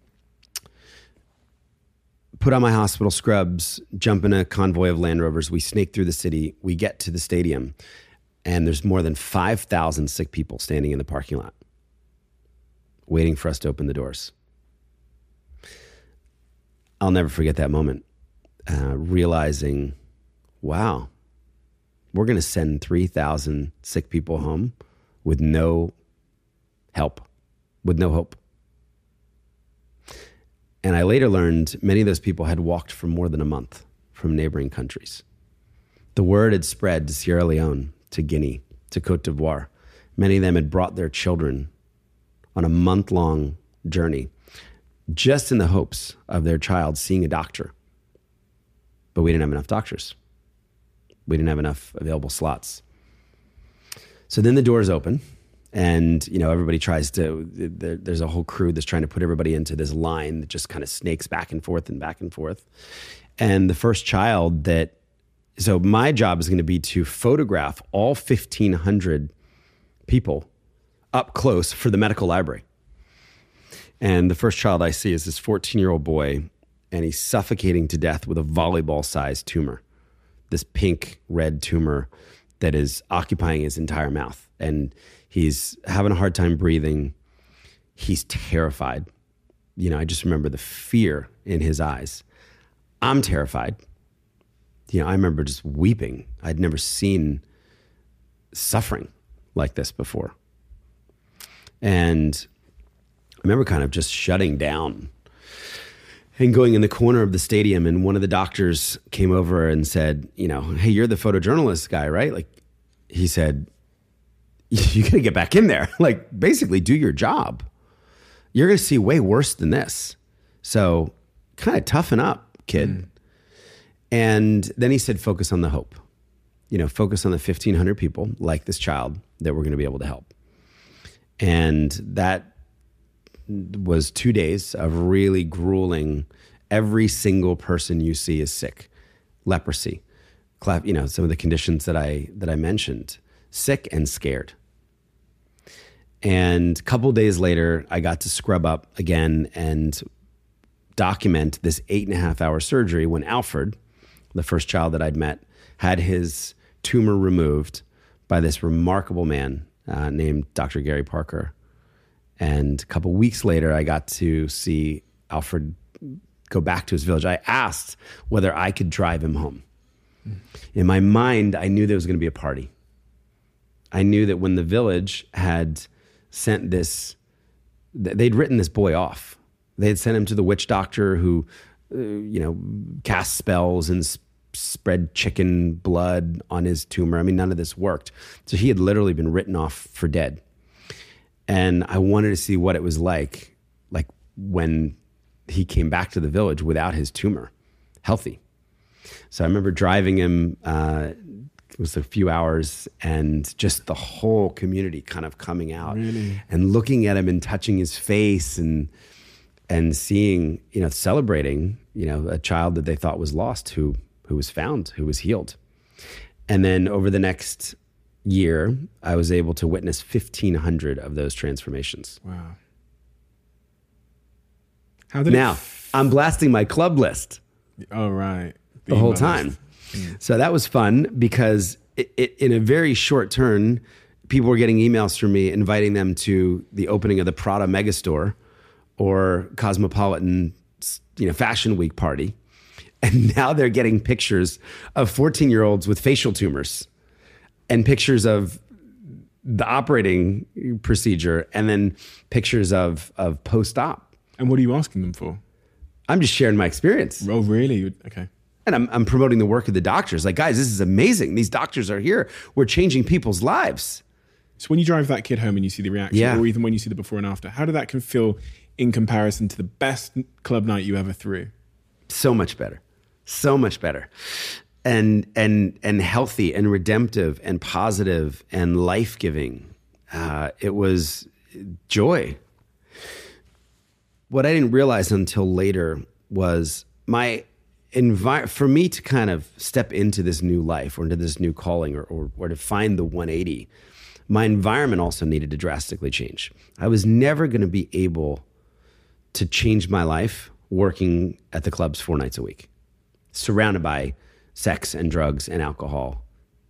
Put on my hospital scrubs, jump in a convoy of Land Rovers. We snake through the city. We get to the stadium, and there's more than five thousand sick people standing in the parking lot, waiting for us to open the doors. I'll never forget that moment, uh, realizing, wow, we're going to send three thousand sick people home with no help, with no hope. And I later learned many of those people had walked for more than a month from neighboring countries. The word had spread to Sierra Leone, to Guinea, to Cote d'Ivoire. Many of them had brought their children on a month-long journey just in the hopes of their child seeing a doctor. But we didn't have enough doctors. We didn't have enough available slots. So then the doors open. And, you know, everybody tries to, there, there's a whole crew that's trying to put everybody into this line that just kind of snakes back and forth and back and forth. And the first child that, so my job is going to be to photograph all fifteen hundred people up close for the medical library. And the first child I see is this fourteen-year-old boy, and he's suffocating to death with a volleyball-sized tumor, this pink red tumor that is occupying his entire mouth. And he's having a hard time breathing. He's terrified. You know, I just remember the fear in his eyes. I'm terrified. You know, I remember just weeping. I'd never seen suffering like this before. And I remember kind of just shutting down and going in the corner of the stadium. And one of the doctors came over and said, you know, hey, you're the photojournalist guy, right? Like, he said, you got to get back in there. Like, basically do your job. You're going to see way worse than this. So kind of toughen up, kid. Mm. And then he said, focus on the hope. You know, focus on the fifteen hundred people like this child that we're going to be able to help. And that was two days of really grueling. Every single person you see is sick. Leprosy, you know, some of the conditions that I that I mentioned. Sick and scared. And a couple days later, I got to scrub up again and document this eight and a half hour surgery when Alfred, the first child that I'd met, had his tumor removed by this remarkable man uh, named Doctor Gary Parker. And a couple weeks later, I got to see Alfred go back to his village. I asked whether I could drive him home. Mm. In my mind, I knew there was going to be a party. I knew that when the village had sent this, they'd written this boy off. They had sent him to the witch doctor who, uh, you know, cast spells and sp- spread chicken blood on his tumor. I mean, none of this worked. So he had literally been written off for dead. And I wanted to see what it was like, like when he came back to the village without his tumor, healthy. So I remember driving him, uh, it was a few hours, and just the whole community kind of coming out really? and looking at him and touching his face and and seeing, you know, celebrating, you know, a child that they thought was lost who who was found, who was healed. And then over the next year, I was able to witness fifteen hundred of those transformations. Wow. How did now, it f- I'm blasting my club list. Oh, right. The whole time. Mm. So that was fun because it, it, in a very short turn, people were getting emails from me inviting them to the opening of the Prada Megastore or Cosmopolitan, you know, Fashion Week party. And now they're getting pictures of fourteen-year-olds with facial tumors and pictures of the operating procedure and then pictures of, of post-op. And what are you asking them for? I'm just sharing my experience. Oh, really? Okay. And I'm, I'm promoting the work of the doctors. Like, guys, this is amazing. These doctors are here. We're changing people's lives. So when you drive that kid home and you see the reaction, Yeah. or even when you see the before and after, how did that can feel in comparison to the best club night you ever threw? So much better. So much better. And and and healthy and redemptive and positive and life-giving. Uh, it was joy. What I didn't realize until later was my environment, for me to kind of step into this new life or into this new calling or, or, or to find the one eighty, my environment also needed to drastically change. I was never going to be able to change my life working at the clubs four nights a week, surrounded by sex and drugs and alcohol.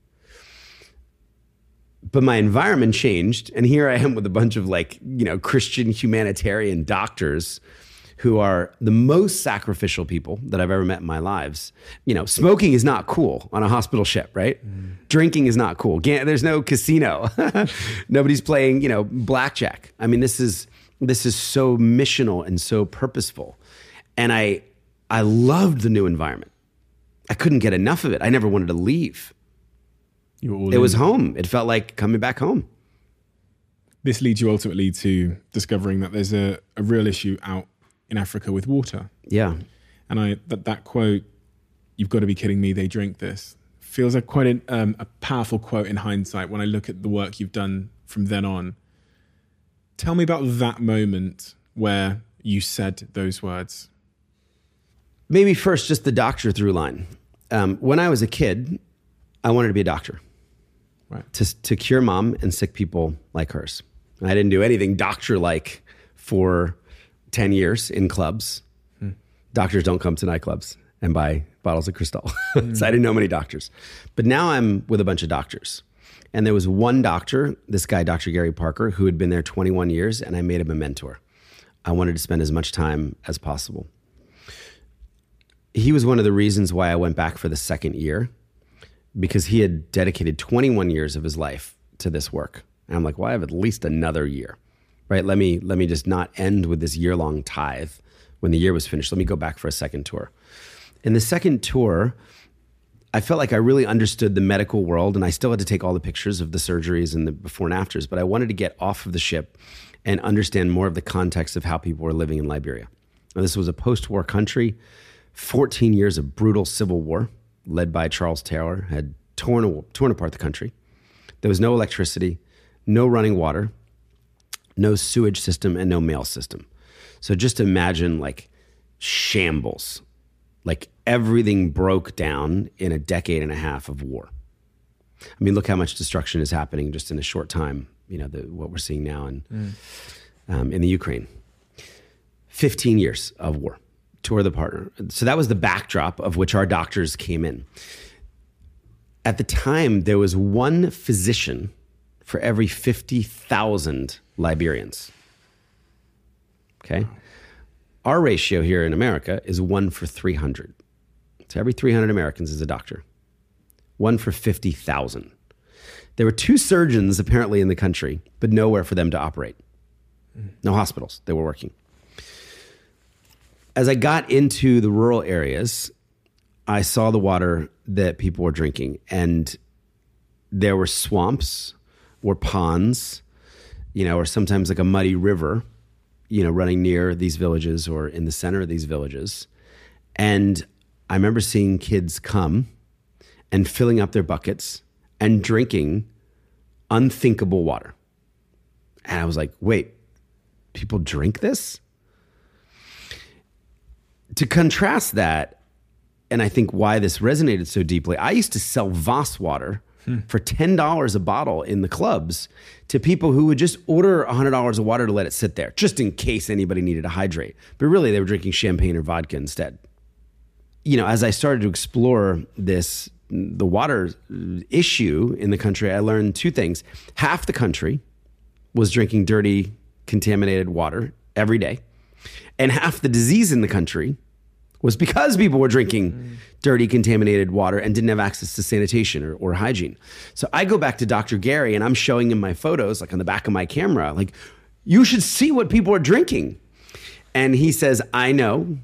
But my environment changed, and here I am with a bunch of like, you know, Christian humanitarian doctors who are the most sacrificial people that I've ever met in my lives. You know, smoking is not cool on a hospital ship, right? Mm. Drinking is not cool. There's no casino. Nobody's playing, you know, blackjack. I mean, this is this is so missional and so purposeful. And I I loved the new environment. I couldn't get enough of it. I never wanted to leave. You were all it in. was home. It felt like coming back home. This leads you ultimately to discovering that there's a, a real issue out in Africa with water. Yeah. And I that, that quote, "You've got to be kidding me, they drink this," feels like quite an, um, a powerful quote in hindsight when I look at the work you've done from then on. Tell me about that moment where you said those words. Maybe first, just the doctor through line. Um, when I was a kid, I wanted to be a doctor. Right. To, to cure mom and sick people like hers. I didn't do anything doctor-like for ten years in clubs. Hmm. Doctors don't come to nightclubs and buy bottles of Cristal. Hmm. So I didn't know many doctors. But now I'm with a bunch of doctors. And there was one doctor, this guy, Doctor Gary Parker, who had been there twenty-one years, and I made him a mentor. I wanted to spend as much time as possible. He was one of the reasons why I went back for the second year, because he had dedicated twenty-one years of his life to this work. And I'm like, well, I have at least another year, right? Let me, let me just not end with this year-long tithe. When the year was finished, let me go back for a second tour. In the second tour, I felt like I really understood the medical world, and I still had to take all the pictures of the surgeries and the before and afters, but I wanted to get off of the ship and understand more of the context of how people were living in Liberia. Now, this was a post-war country, fourteen years of brutal civil war, led by Charles Taylor, had torn, torn apart the country. There was no electricity, no running water, no sewage system, and no mail system. So just imagine like shambles, like everything broke down in a decade and a half of war. I mean, look how much destruction is happening just in a short time you know, the, what we're seeing now in, mm. um, in the Ukraine. fifteen years of war, tour the partner. So that was the backdrop of which our doctors came in. At the time, there was one physician for every fifty thousand Liberians. Okay. Our ratio here in America is one for three hundred. So every three hundred Americans is a doctor. One for fifty thousand. There were two surgeons apparently in the country, but nowhere for them to operate. No hospitals. They were working. As I got into the rural areas, I saw the water that people were drinking, and there were swamps or ponds, you know, or sometimes like a muddy river, you know, running near these villages or in the center of these villages. And I remember seeing kids come and filling up their buckets and drinking unthinkable water. And I was like, wait, people drink this? To contrast that, and I think why this resonated so deeply, I used to sell Voss water hmm. for ten dollars a bottle in the clubs to people who would just order one hundred dollars of water to let it sit there, just in case anybody needed to hydrate. But really, they were drinking champagne or vodka instead. You know, as I started to explore this, the water issue in the country, I learned two things. Half the country was drinking dirty, contaminated water every day. And half the disease in the country was because people were drinking mm. dirty, contaminated water and didn't have access to sanitation or, or hygiene. So I go back to Doctor Gary and I'm showing him my photos, like on the back of my camera, like, you should see what people are drinking. And he says, I know.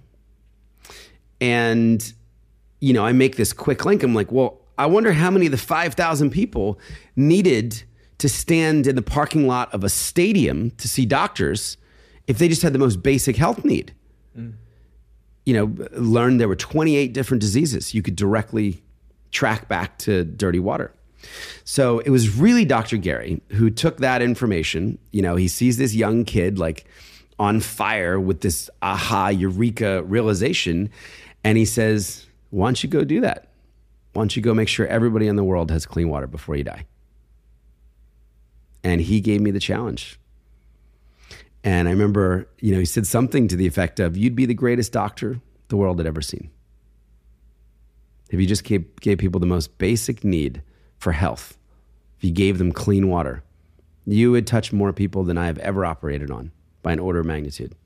And, you know, I make this quick link. I'm like, well, I wonder how many of the five thousand people needed to stand in the parking lot of a stadium to see doctors if they just had the most basic health need. Mm. You know, learned there were twenty-eight different diseases you could directly track back to dirty water. So it was really Doctor Gary who took that information. You know, he sees this young kid like on fire with this aha, eureka realization. And he says, why don't you go do that? Why don't you go make sure everybody in the world has clean water before you die? And he gave me the challenge. And I remember, you know, he said something to the effect of, you'd be the greatest doctor the world had ever seen if you just gave, gave people the most basic need for health. If you gave them clean water, you would touch more people than I have ever operated on by an order of magnitude.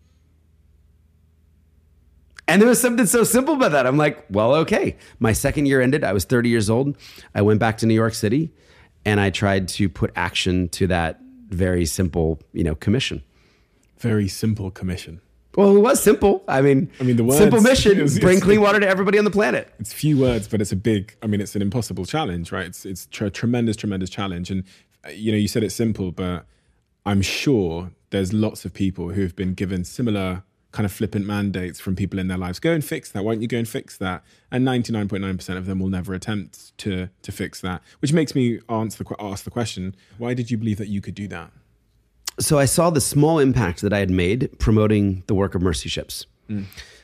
And there was something so simple about that. I'm like, well, okay. My second year ended. I was thirty years old. I went back to New York City and I tried to put action to that very simple, you know, commission. Very simple commission. Well, it was simple. I mean, I mean, the words, simple mission, is, bring clean water to everybody on the planet. It's few words, but it's a big, I mean, it's an impossible challenge, right? It's it's a tremendous, tremendous challenge. And, you know, you said it's simple, but I'm sure there's lots of people who have been given similar kind of flippant mandates from people in their lives. Go and fix that. Why don't you go and fix that? And ninety-nine point nine percent of them will never attempt to to fix that, which makes me answer the, ask the question, why did you believe that you could do that? So I saw the small impact that I had made promoting the work of Mercy Ships. Mm.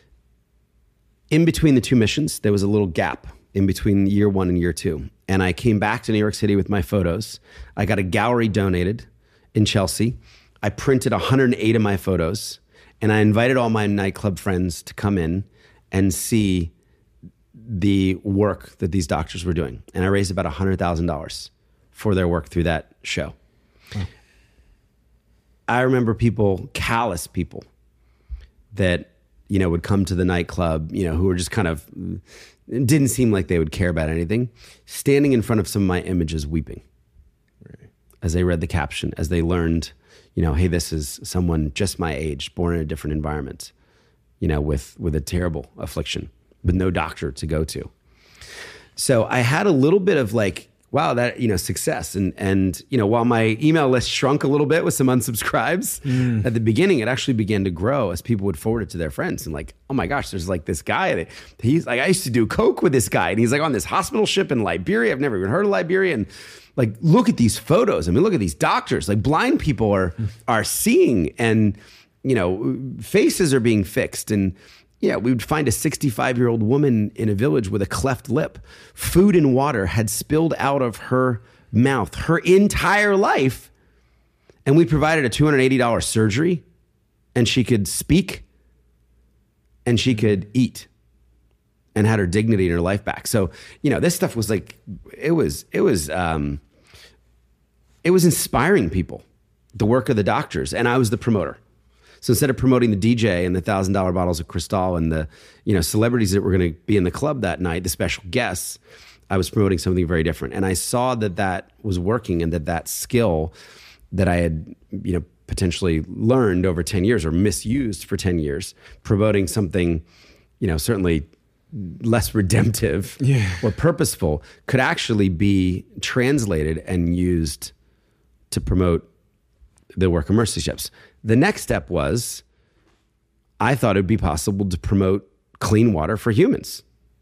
In between the two missions, there was a little gap in between year one and year two. And I came back to New York City with my photos. I got a gallery donated in Chelsea. I printed one hundred eight of my photos. And I invited all my nightclub friends to come in and see the work that these doctors were doing. And I raised about one hundred thousand dollars for their work through that show. Wow. I remember people, callous people that, you know, would come to the nightclub, you know, who were just kind of, it didn't seem like they would care about anything, standing in front of some of my images weeping. Right. As they read the caption, as they learned, you know, hey, this is someone just my age, born in a different environment, you know, with, with a terrible affliction, with no doctor to go to. So I had a little bit of like, wow, that, you know, success. And, and, you know, while my email list shrunk a little bit with some unsubscribes, mm. at the beginning, it actually began to grow as people would forward it to their friends and like, oh my gosh, there's like this guy that he's like, I used to do coke with this guy and he's like on this hospital ship in Liberia. I've never even heard of Liberia. And like, look at these photos. I mean, look at these doctors, like blind people are, mm. are seeing and, you know, faces are being fixed. And, yeah, we would find a sixty-five-year-old woman in a village with a cleft lip. Food and water had spilled out of her mouth her entire life And we provided a two hundred eighty dollars surgery, and she could speak and she could eat and had her dignity and her life back. So, you know, this stuff was like, it was, it was, um, it was inspiring people, the work of the doctors. And I was the promoter. So instead of promoting the D J and the thousand dollar bottles of Cristal and the, you know, celebrities that were going to be in the club that night, the special guests, I was promoting something very different. And I saw that that was working, and that that skill that I had, you know, potentially learned over ten years or misused for ten years, promoting something, you know, certainly less redemptive yeah. or purposeful, could actually be translated and used to promote the work of Mercy Ships. The next step was, I thought it'd be possible to promote clean water for humans.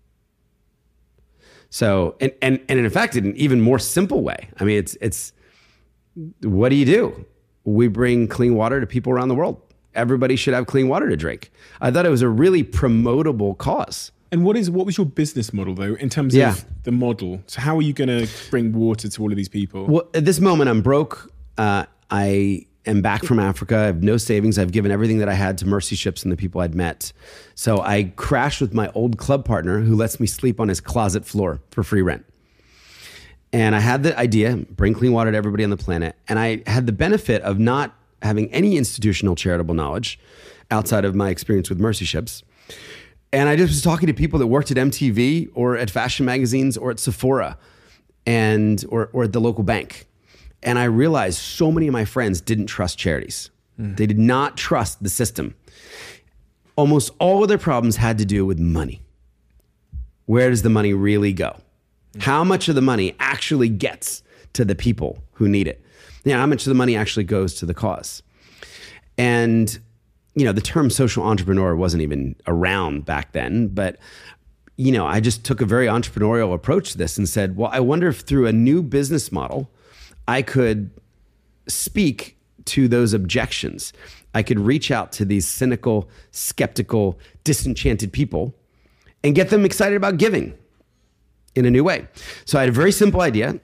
So, and, and, and in fact, in an even more simple way. I mean, it's, it's, what do you do? We bring clean water to people around the world. Everybody should have clean water to drink. I thought it was a really promotable cause. And what is what was your business model, though, in terms Yeah. of the model? So how are you going to bring water to all of these people? Well, at this moment, I'm broke. Uh, I am back from Africa. I have no savings. I've given everything that I had to Mercy Ships and the people I'd met. So I crashed with my old club partner, who lets me sleep on his closet floor for free rent. And I had the idea, bring clean water to everybody on the planet. And I had the benefit of not having any institutional charitable knowledge outside of my experience with Mercy Ships. And I just was talking to people that worked at M T V or at fashion magazines or at Sephora and or, or at the local bank. And I realized so many of my friends didn't trust charities. Mm. They did not trust the system. Almost all of their problems had to do with money. Where does the money really go? Mm. How much of the money actually gets to the people who need it? You know, how much of the money actually goes to the cause? And you know, the term social entrepreneur wasn't even around back then, but, you know, I just took a very entrepreneurial approach to this and said, well, I wonder if through a new business model, I could speak to those objections. I could reach out to these cynical, skeptical, disenchanted people and get them excited about giving in a new way. So I had a very simple idea: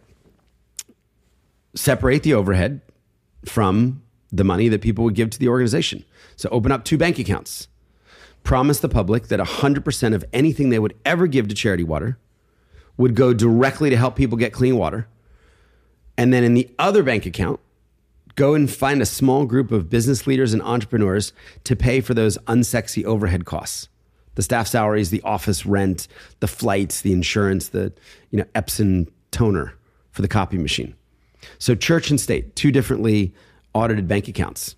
separate the overhead from the money that people would give to the organization. So open up two bank accounts, promise the public that one hundred percent of anything they would ever give to Charity Water would go directly to help people get clean water. And then in the other bank account, go and find a small group of business leaders and entrepreneurs to pay for those unsexy overhead costs. The staff salaries, the office rent, the flights, the insurance, the, you know, Epson toner for the copy machine. So church and state, two differently audited bank accounts.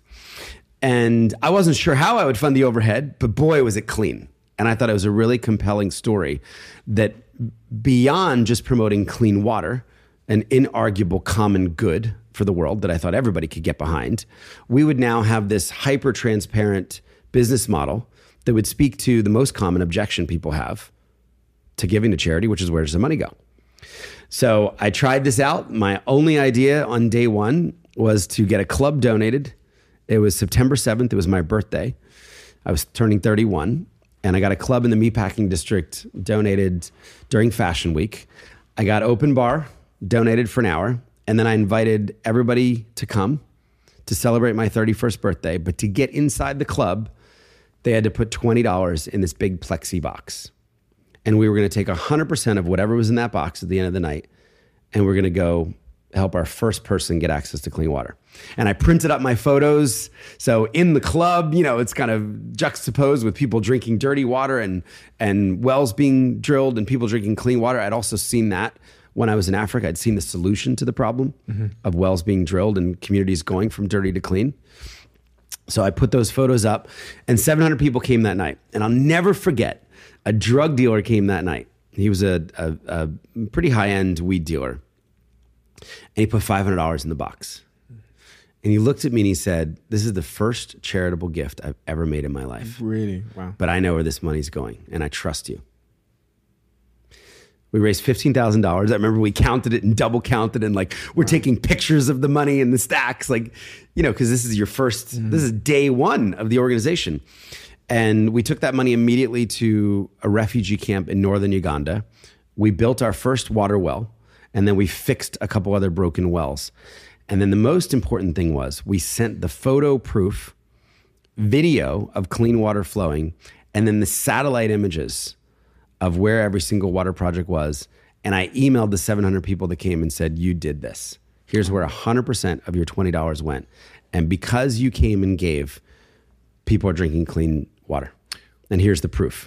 And I wasn't sure how I would fund the overhead, but boy, was it clean. And I thought it was a really compelling story that beyond just promoting clean water, an inarguable common good for the world that I thought everybody could get behind, we would now have this hyper-transparent business model that would speak to the most common objection people have to giving to charity, which is, where does the money go? So I tried this out. My only idea on day one was to get a club donated. It was September seventh. It was my birthday. I was turning thirty-one, and I got a club in the meatpacking district donated during Fashion Week. I got open bar donated for an hour, and then I invited everybody to come to celebrate my thirty-first birthday. But to get inside the club, they had to put twenty dollars in this big plexi box. And we were going to take one hundred percent of whatever was in that box at the end of the night, and we're going to go help our first person get access to clean water. And I printed up my photos. So in the club, you know, it's kind of juxtaposed with people drinking dirty water and, and wells being drilled and people drinking clean water. I'd also seen that when I was in Africa. I'd seen the solution to the problem mm-hmm. of wells being drilled and communities going from dirty to clean. So I put those photos up, and seven hundred people came that night. And I'll never forget, a drug dealer came that night. He was a, a, a pretty high-end weed dealer. And he put five hundred dollars in the box. And he looked at me and he said, "This is the first charitable gift I've ever made in my life. Really? Wow. But I know where this money's going, and I trust you." We raised fifteen thousand dollars. I remember we counted it and double counted, and like, we're wow. taking pictures of the money in the stacks, like, you know, because this is your first, mm. this is day one of the organization. And we took that money immediately to a refugee camp in northern Uganda. We built our first water well, and then we fixed a couple other broken wells. And then the most important thing was we sent the photo proof video of clean water flowing and then the satellite images of where every single water project was. And I emailed the seven hundred people that came and said, you did this. Here's where one hundred percent of your twenty dollars went. And because you came and gave, people are drinking clean water. And here's the proof.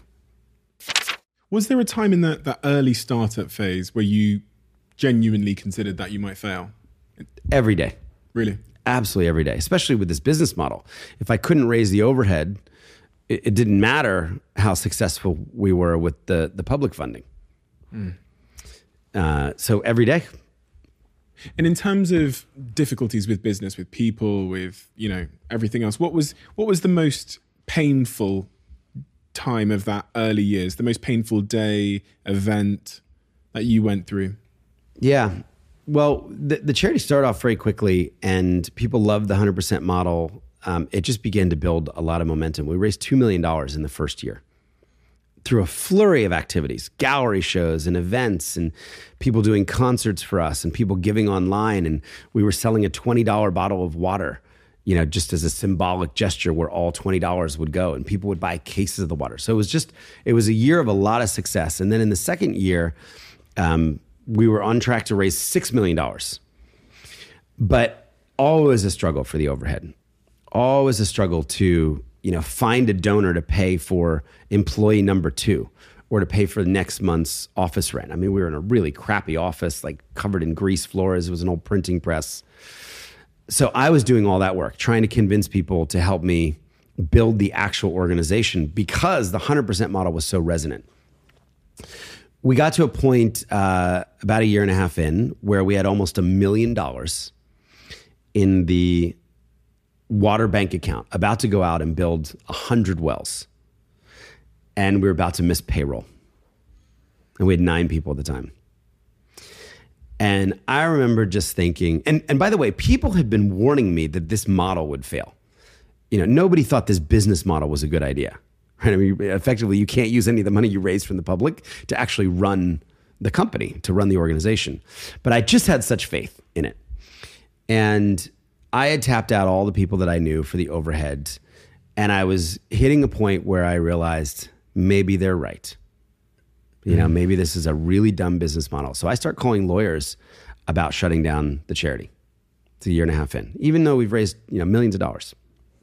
Was there a time in that, that early startup phase where you genuinely considered that you might fail? Every day. Really? Absolutely every day, especially with this business model. If I couldn't raise the overhead, it, it didn't matter how successful we were with the, the public funding. Mm. Uh, so every day. And in terms of difficulties with business, with people, with, you know, everything else, what was what was the most painful time of that early years, the most painful day, event that you went through? Yeah. Well, the, the charity started off very quickly and people loved the one hundred percent model. Um, it just began to build a lot of momentum. We raised two million dollars in the first year through a flurry of activities, gallery shows and events and people doing concerts for us and people giving online. And we were selling a twenty dollars bottle of water, you know, just as a symbolic gesture where all twenty dollars would go and people would buy cases of the water. So it was just, it was a year of a lot of success. And then in the second year, um, we were on track to raise six million dollars, but always a struggle for the overhead, always a struggle to, you know, find a donor to pay for employee number two or to pay for the next month's office rent. I mean, we were in a really crappy office, like covered in grease floors. It was an old printing press. So I was doing all that work, trying to convince people to help me build the actual organization because the one hundred percent model was so resonant. We got to a point uh, about a year and a half in where we had almost a million dollars in the water bank account, about to go out and build a hundred wells. And we were about to miss payroll. And we had nine people at the time. And I remember just thinking, and, and by the way, people had been warning me that this model would fail. You know, nobody thought this business model was a good idea. Right? I mean, effectively, you can't use any of the money you raise from the public to actually run the company, to run the organization. But I just had such faith in it. And I had tapped out all the people that I knew for the overhead. And I was hitting a point where I realized maybe they're right. You know, maybe this is a really dumb business model. So I start calling lawyers about shutting down the charity. It's a year and a half in, even though we've raised, you know, millions of dollars.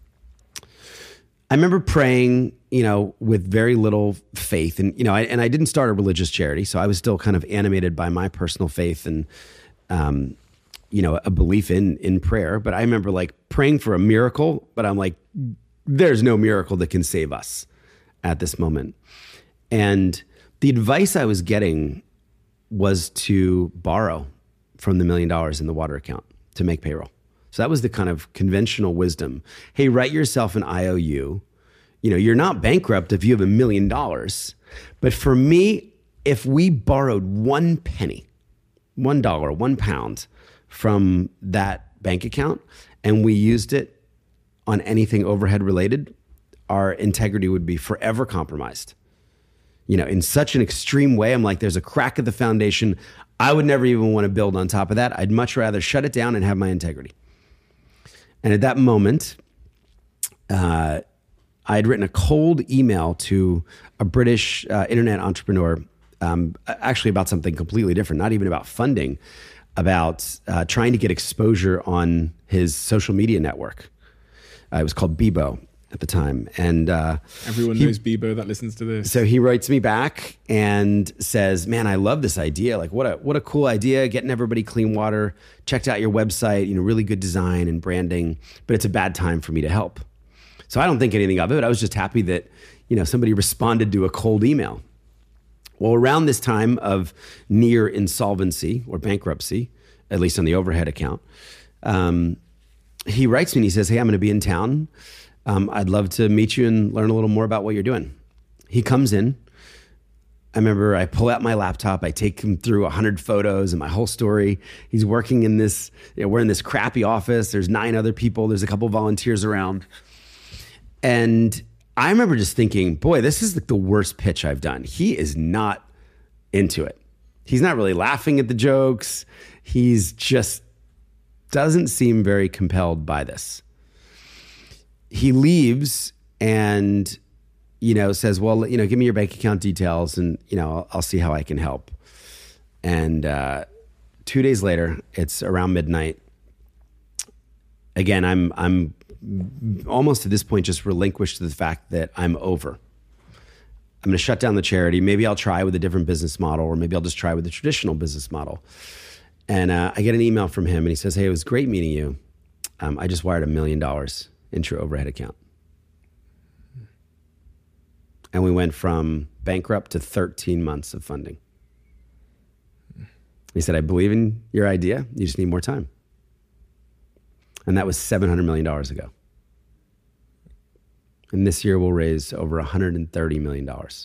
I remember praying, you know, with very little faith. And, you know, I, and I didn't start a religious charity. So I was still kind of animated by my personal faith and, um, you know, a belief in, in prayer. But I remember like praying for a miracle, but I'm like, there's no miracle that can save us at this moment. And the advice I was getting was to borrow from the million dollars in the water account to make payroll. So that was the kind of conventional wisdom. Hey, write yourself an I O U. You know, you're not bankrupt if you have a million dollars. But for me, if we borrowed one penny, one dollar, one pound from that bank account and we used it on anything overhead related, our integrity would be forever compromised. You know, in such an extreme way, I'm like, there's a crack at the foundation. I would never even want to build on top of that. I'd much rather shut it down and have my integrity. And at that moment, uh, I had written a cold email to a British uh, internet entrepreneur, um, actually about something completely different, not even about funding, about uh, trying to get exposure on his social media network. Uh, it was called Bebo at the time. And uh, everyone he, knows Bebo that listens to this. So he writes me back and says, man, I love this idea. Like what a what a cool idea, getting everybody clean water. Checked out your website, you know, really good design and branding, but it's a bad time for me to help. So I don't think anything of it. I was just happy that, you know, somebody responded to a cold email. Well, around this time of near insolvency or bankruptcy, at least on the overhead account, um, he writes me and he says, hey, I'm going to be in town. Um, I'd love to meet you and learn a little more about what you're doing. He comes in. I remember I pull out my laptop. I take him through a hundred photos and my whole story. He's working in this, you know, we're in this crappy office. There's nine other people. There's a couple volunteers around. And I remember just thinking, boy, this is like the worst pitch I've done. He is not into it. He's not really laughing at the jokes. He's just doesn't seem very compelled by this. He leaves and, you know, says, well, you know, give me your bank account details and, you know, I'll, I'll see how I can help. And uh, two days later, it's around midnight. Again, I'm I'm almost at this point just relinquished to the fact that I'm over. I'm going to shut down the charity. Maybe I'll try with a different business model, or maybe I'll just try with the traditional business model. And uh, I get an email from him and he says, hey, it was great meeting you. Um, I just wired a million dollars into your overhead account. And we went from bankrupt to thirteen months of funding. He said, I believe in your idea. You just need more time. And that was seven hundred million dollars ago. And this year we'll raise over one hundred thirty million dollars.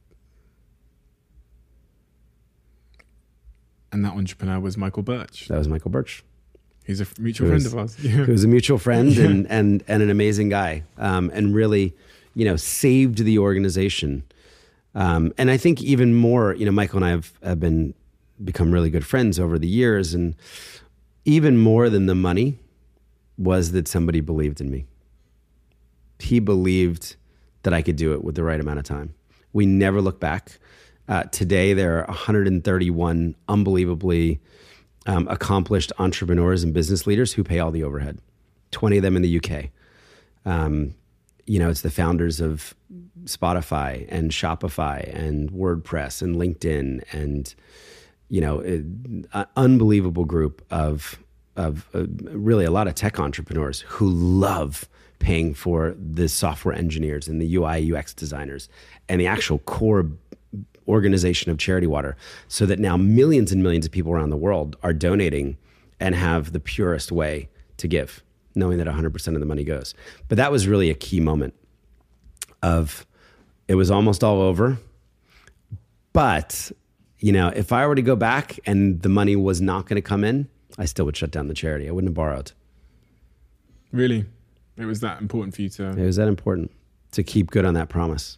And that entrepreneur was Michael Birch. That was Michael Birch. He's a mutual friend of ours. Yeah. He was a mutual friend and, and, and an amazing guy. Um, and really, you know, saved the organization. Um, and I think even more, you know, Michael and I have, have been become really good friends over the years. And even more than the money was that somebody believed in me. He believed that I could do it with the right amount of time. We never look back. Uh, today, there are one hundred thirty-one unbelievably um, accomplished entrepreneurs and business leaders who pay all the overhead, twenty of them in the U K. Um, you know, it's the founders of Spotify and Shopify and WordPress and LinkedIn and, you know, an unbelievable group of, of uh, really a lot of tech entrepreneurs who love paying for the software engineers and the U I U X designers and the actual core organization of Charity Water, so that now millions and millions of people around the world are donating and have the purest way to give, knowing that one hundred percent of the money goes. But that was really a key moment of, it was almost all over. But, you know, if I were to go back and the money was not going to come in, I still would shut down the charity. I wouldn't have borrowed. Really? It was that important for you to... It was that important to keep good on that promise.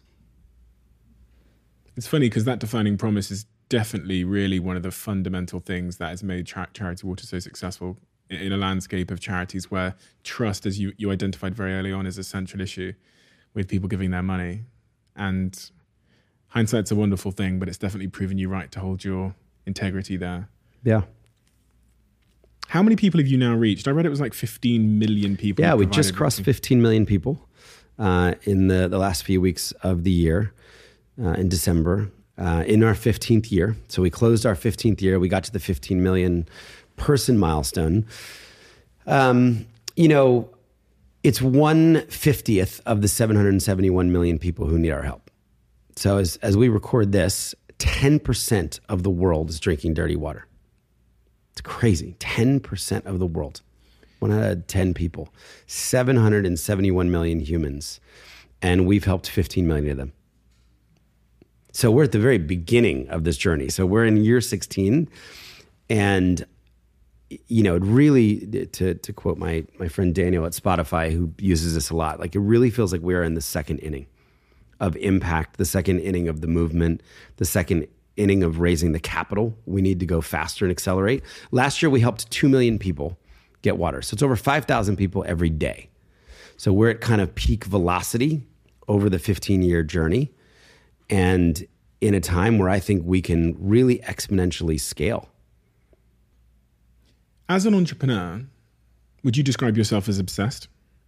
It's funny because that defining promise is definitely really one of the fundamental things that has made Char- Charity Water so successful in a landscape of charities where trust, as you, you identified very early on, is a central issue with people giving their money. And hindsight's a wonderful thing, but it's definitely proven you right to hold your integrity there. Yeah. How many people have you now reached? I read it was like fifteen million people. Yeah, we just crossed fifteen million people uh, in the, the last few weeks of the year. Uh, in December, uh, in our fifteenth year. So we closed our fifteenth year. We got to the fifteen million person milestone. Um, you know, it's one fiftieth of the seven hundred seventy-one million people who need our help. So as, as we record this, ten percent of the world is drinking dirty water. It's crazy. ten percent of the world. One out of ten people. seven hundred seventy-one million humans. And we've helped fifteen million of them. So we're at the very beginning of this journey. So we're in year sixteen, and you know, it really, to to quote my my friend Daniel at Spotify, who uses this a lot, like it really feels like we're in the second inning of impact, the second inning of the movement, the second inning of raising the capital. We need to go faster and accelerate. Last year, we helped two million people get water. So it's over five thousand people every day. So we're at kind of peak velocity over the fifteen-year journey. And in a time where I think we can really exponentially scale. As an entrepreneur, would you describe yourself as obsessed?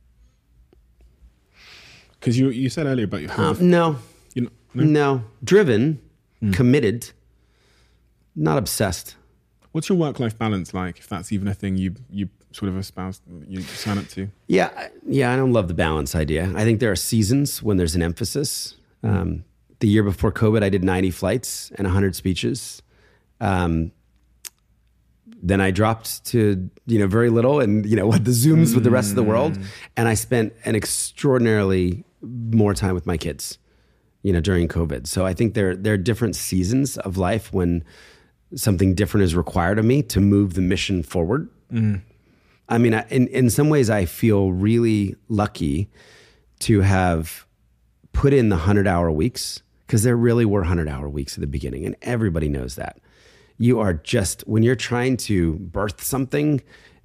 Because you you said earlier about your health. Um, no. You know, no. No. Driven, mm. committed, not obsessed. What's your work-life balance like, if that's even a thing you you sort of espouse, you sign up to? Yeah, yeah, I don't love the balance idea. I think there are seasons when there's an emphasis. Mm. Um, The year before COVID, I did ninety flights and one hundred speeches. Um, then I dropped to, you know, very little and, you know, what the Zooms with the rest of the world. And I spent an extraordinarily more time with my kids, you know, during COVID. So I think there, there are different seasons of life when something different is required of me to move the mission forward. Mm. I mean, I, in, in some ways, I feel really lucky to have put in the hundred-hour weeks, because there really were hundred-hour weeks at the beginning, and everybody knows that. You are just, when you're trying to birth something,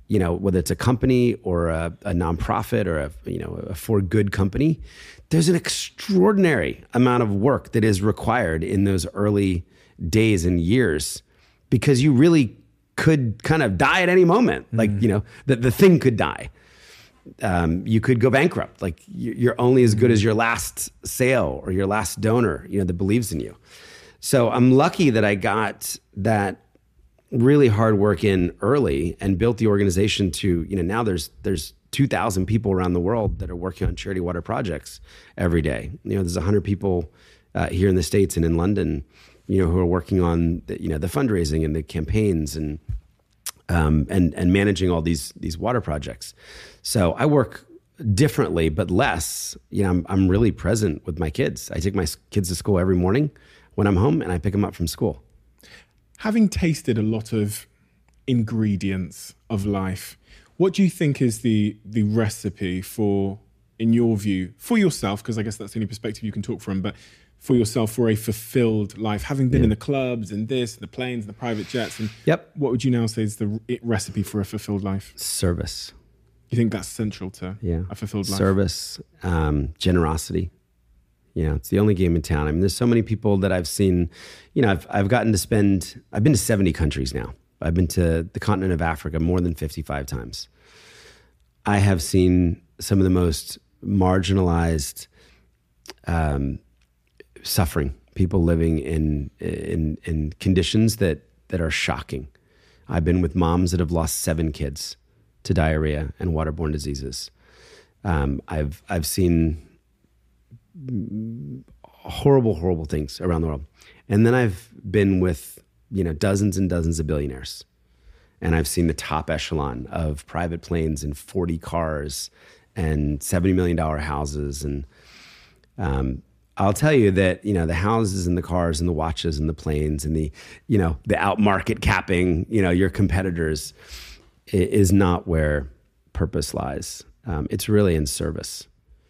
you know, whether it's a company or a, a nonprofit or a, you know, a for good company, there's an extraordinary amount of work that is required in those early days and years, because you really could kind of die at any moment. Mm-hmm. Like, you know, the, the thing could die. Um, you could go bankrupt. Like you're only as good as your last sale or your last donor, you know, that believes in you. So I'm lucky that I got that really hard work in early and built the organization to, you know, now there's there's two thousand people around the world that are working on charity water projects every day. You know, there's one hundred people uh, here in the States and in London, you know, who are working on the, you know, the fundraising and the campaigns and um, and and managing all these these water projects. So I work differently, but less. You know, I'm I'm really present with my kids. I take my kids to school every morning when I'm home, and I pick them up from school. Having tasted a lot of ingredients of life, what do you think is the the recipe for, in your view, for yourself, because I guess that's the only perspective you can talk from, but for yourself, for a fulfilled life, having been yeah. in the clubs and this, the planes, the private jets, and yep. what would you now say is the recipe for a fulfilled life? Service. You think that's central to yeah. a fulfilled life? Service, um, generosity. You know, it's the only game in town. I mean, there's so many people that I've seen, you know, I've, I've gotten to spend, I've been to seventy countries now. I've been to the continent of Africa more than fifty-five times. I have seen some of the most marginalized um, suffering, people living in, in, in conditions that, that are shocking. I've been with moms that have lost seven kids to diarrhea and waterborne diseases. Um, I've, I've seen horrible, horrible things around the world. And then I've been with, you know, dozens and dozens of billionaires. And I've seen the top echelon of private planes and forty cars and seventy million dollars houses. And um, I'll tell you that, you know, the houses and the cars and the watches and the planes and the, you know, the out market capping, you know, your competitors is not where purpose lies. Um, it's really in service.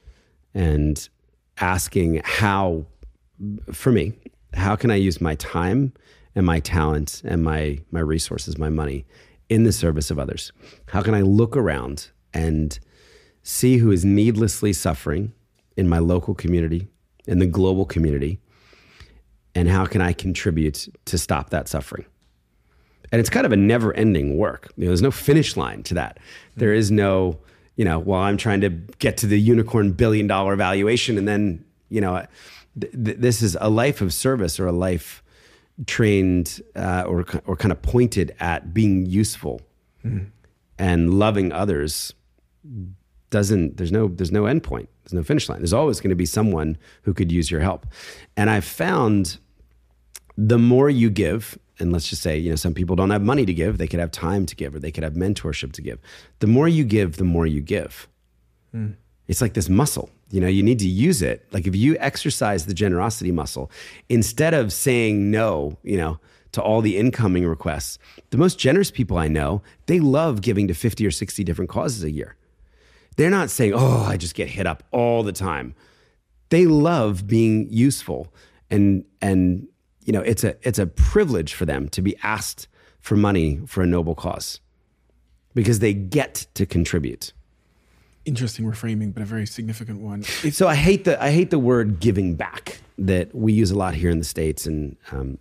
And asking how, for me, how can I use my time and my talent and my my resources, my money, in the service of others? How can I look around and see who is needlessly suffering in my local community, in the global community, and how can I contribute to stop that suffering? And it's kind of a never-ending work. You know, there's no finish line to that. There is no, you know, well, I'm trying to get to the unicorn billion dollar valuation, and then, you know, th- th- this is a life of service, or a life trained uh, or or kind of pointed at being useful mm-hmm. and loving others. Doesn't there's no there's no end point. There's no finish line. There's always going to be someone who could use your help. And I've found the more you give, and let's just say, you know, some people don't have money to give, they could have time to give, or they could have mentorship to give. The more you give, the more you give. Mm. It's like this muscle, you know, you need to use it. Like if you exercise the generosity muscle, instead of saying no, you know, to all the incoming requests, the most generous people I know, they love giving to fifty or sixty different causes a year. They're not saying, oh, I just get hit up all the time. They love being useful. And, and, you know, it's a, it's a privilege for them to be asked for money for a noble cause, because they get to contribute. Interesting reframing, but a very significant one. It's- so I hate the, I hate the word giving back that we use a lot here in the States. And, um,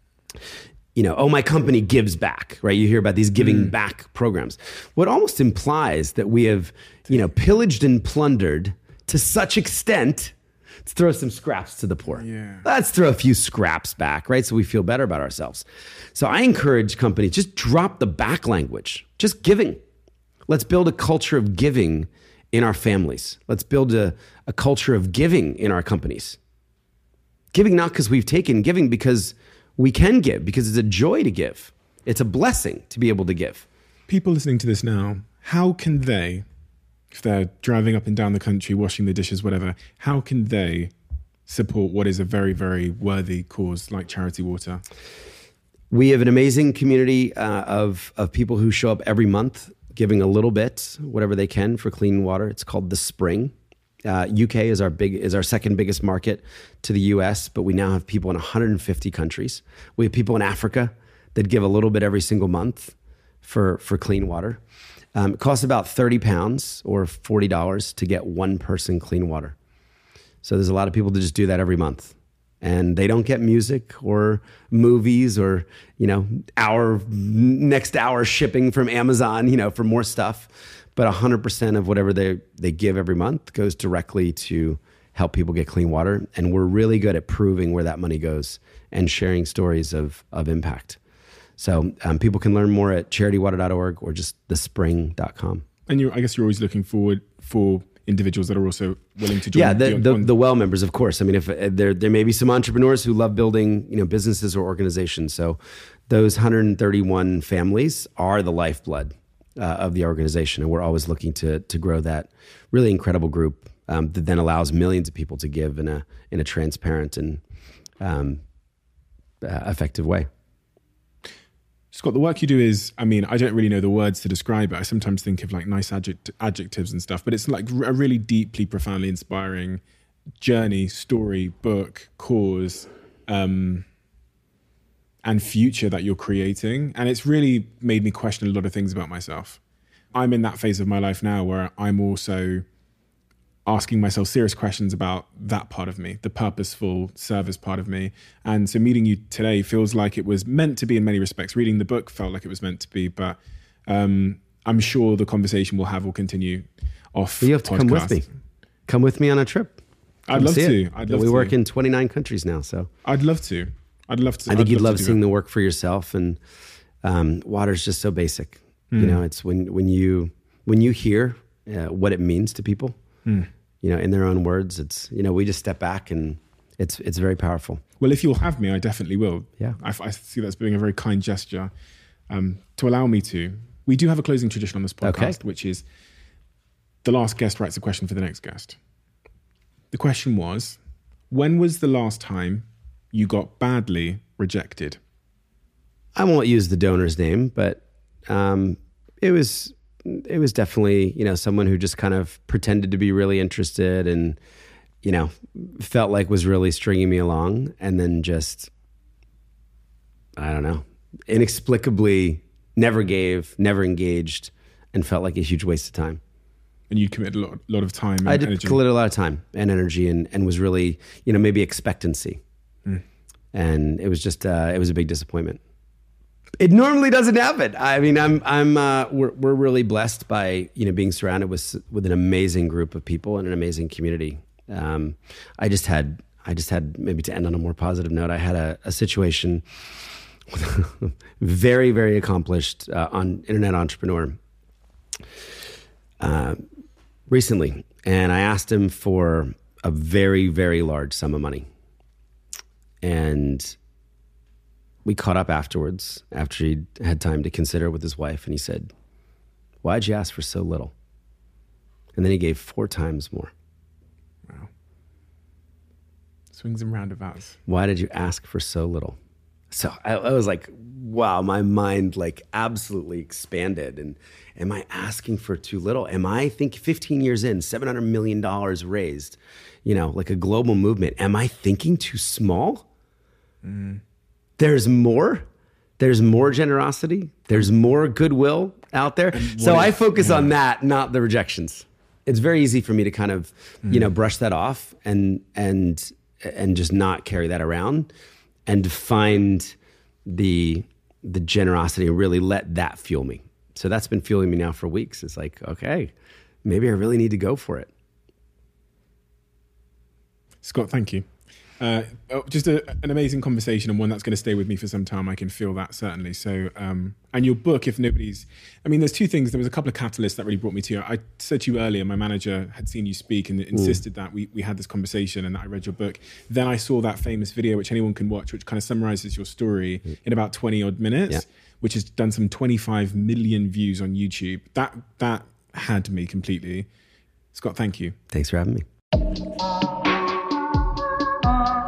you know, oh, my company gives back, right? You hear about these giving mm. back programs. What almost implies that we have, you know, pillaged and plundered to such extent. Let's throw some scraps to the poor. Yeah. Let's throw a few scraps back, right? So we feel better about ourselves. So I encourage companies, just drop the back language, just giving. Let's build a culture of giving in our families. Let's build a, a culture of giving in our companies. Giving not because we've taken, giving because we can give, because it's a joy to give. It's a blessing to be able to give. People listening to this now, how can they, if they're driving up and down the country, washing the dishes, whatever, how can they support what is a very, very worthy cause like Charity Water? We have an amazing community uh, of, of people who show up every month, giving a little bit, whatever they can, for clean water. It's called The Spring. Uh, U K is our big is our second biggest market to the U S, but we now have people in one hundred fifty countries. We have people in Africa that give a little bit every single month for for clean water. Um, it costs about thirty pounds or forty dollars to get one person clean water. So there's a lot of people that just do that every month. And they don't get music or movies or, you know, our next hour shipping from Amazon, you know, for more stuff. But one hundred percent of whatever they, they give every month goes directly to help people get clean water. And we're really good at proving where that money goes and sharing stories of, of impact. So um, people can learn more at charity water dot org or just the spring dot com. And you, I guess you're always looking forward for individuals that are also willing to join. Yeah, the, on, the, on... the well members, of course. I mean, if uh, there there may be some entrepreneurs who love building, you know, businesses or organizations. So those one hundred thirty-one families are the lifeblood uh, of the organization, and we're always looking to to grow that really incredible group um, that then allows millions of people to give in a in a transparent and um, uh, effective way. Scott, the work you do is, I mean, I don't really know the words to describe it. I sometimes think of like nice adject- adjectives and stuff, but it's like a really deeply, profoundly inspiring journey, story, book, cause, um, and future that you're creating. And it's really made me question a lot of things about myself. I'm in that phase of my life now where I'm also asking myself serious questions about that part of me, the purposeful service part of me. And so meeting you today feels like it was meant to be in many respects. Reading the book felt like it was meant to be, but um, I'm sure the conversation we'll have will continue off. You have to podcast. Come with me. Come with me on a trip. Come I'd love to. It. I'd love we to. work in twenty-nine countries now, so. I'd love to. I'd love to. I think I'd you'd love, love seeing that. the work for yourself. And um, water's just so basic. Mm. You know, it's when, when you when you hear uh, what it means to people, mm. you know, in their own words, it's, you know, we just step back and it's it's very powerful. Well, if you'll have me, I definitely will. Yeah. I, I see that as being a very kind gesture um, to allow me to. We do have a closing tradition on this podcast, okay. which is the last guest writes a question for the next guest. The question was, when was the last time you got badly rejected? I won't use the donor's name, but um, it was... it was definitely, you know, someone who just kind of pretended to be really interested and, you know, felt like was really stringing me along, and then just, I don't know, inexplicably never gave, never engaged, and felt like a huge waste of time. And you committed a lot, lot of time and I did energy. committed a lot of time and energy and, and was really, you know, maybe expectancy. Mm. And it was just, uh, it was a big disappointment. It normally doesn't happen. I mean, I'm, I'm, uh, we're, we're really blessed by, you know, being surrounded with, with an amazing group of people and an amazing community. Um, I just had, I just had maybe to end on a more positive note. I had a, a situation with a very, very accomplished uh, on internet entrepreneur uh, recently, and I asked him for a very, very large sum of money, and we caught up afterwards after he'd had time to consider it with his wife, and he said, "Why'd you ask for so little?" And then he gave four times more. Wow. Swings and roundabouts. Why did you ask for so little? So I, I was like, wow, my mind like absolutely expanded. And am I asking for too little? Am I think fifteen years in, seven hundred million dollars raised, you know, like a global movement. Am I thinking too small? Mm. There's more. There's more generosity. There's more goodwill out there. So I focus yeah. on that, not the rejections. It's very easy for me to kind of, mm. you know, brush that off and and and just not carry that around, and find the the generosity and really let that fuel me. So that's been fueling me now for weeks. It's like, okay, maybe I really need to go for it. Scott, thank you. Uh, just a, an amazing conversation, and one that's going to stay with me for some time. I can feel that, certainly. So, um, and your book, if nobody's, I mean, there's two things. There was a couple of catalysts that really brought me to you. I said to you earlier, my manager had seen you speak and insisted mm. that we, we had this conversation and that I read your book. Then I saw that famous video, which anyone can watch, which kind of summarizes your story mm. in about twenty odd minutes, yeah. which has done some twenty-five million views on YouTube. That, that had me completely. Scott, thank you. Thanks for having me.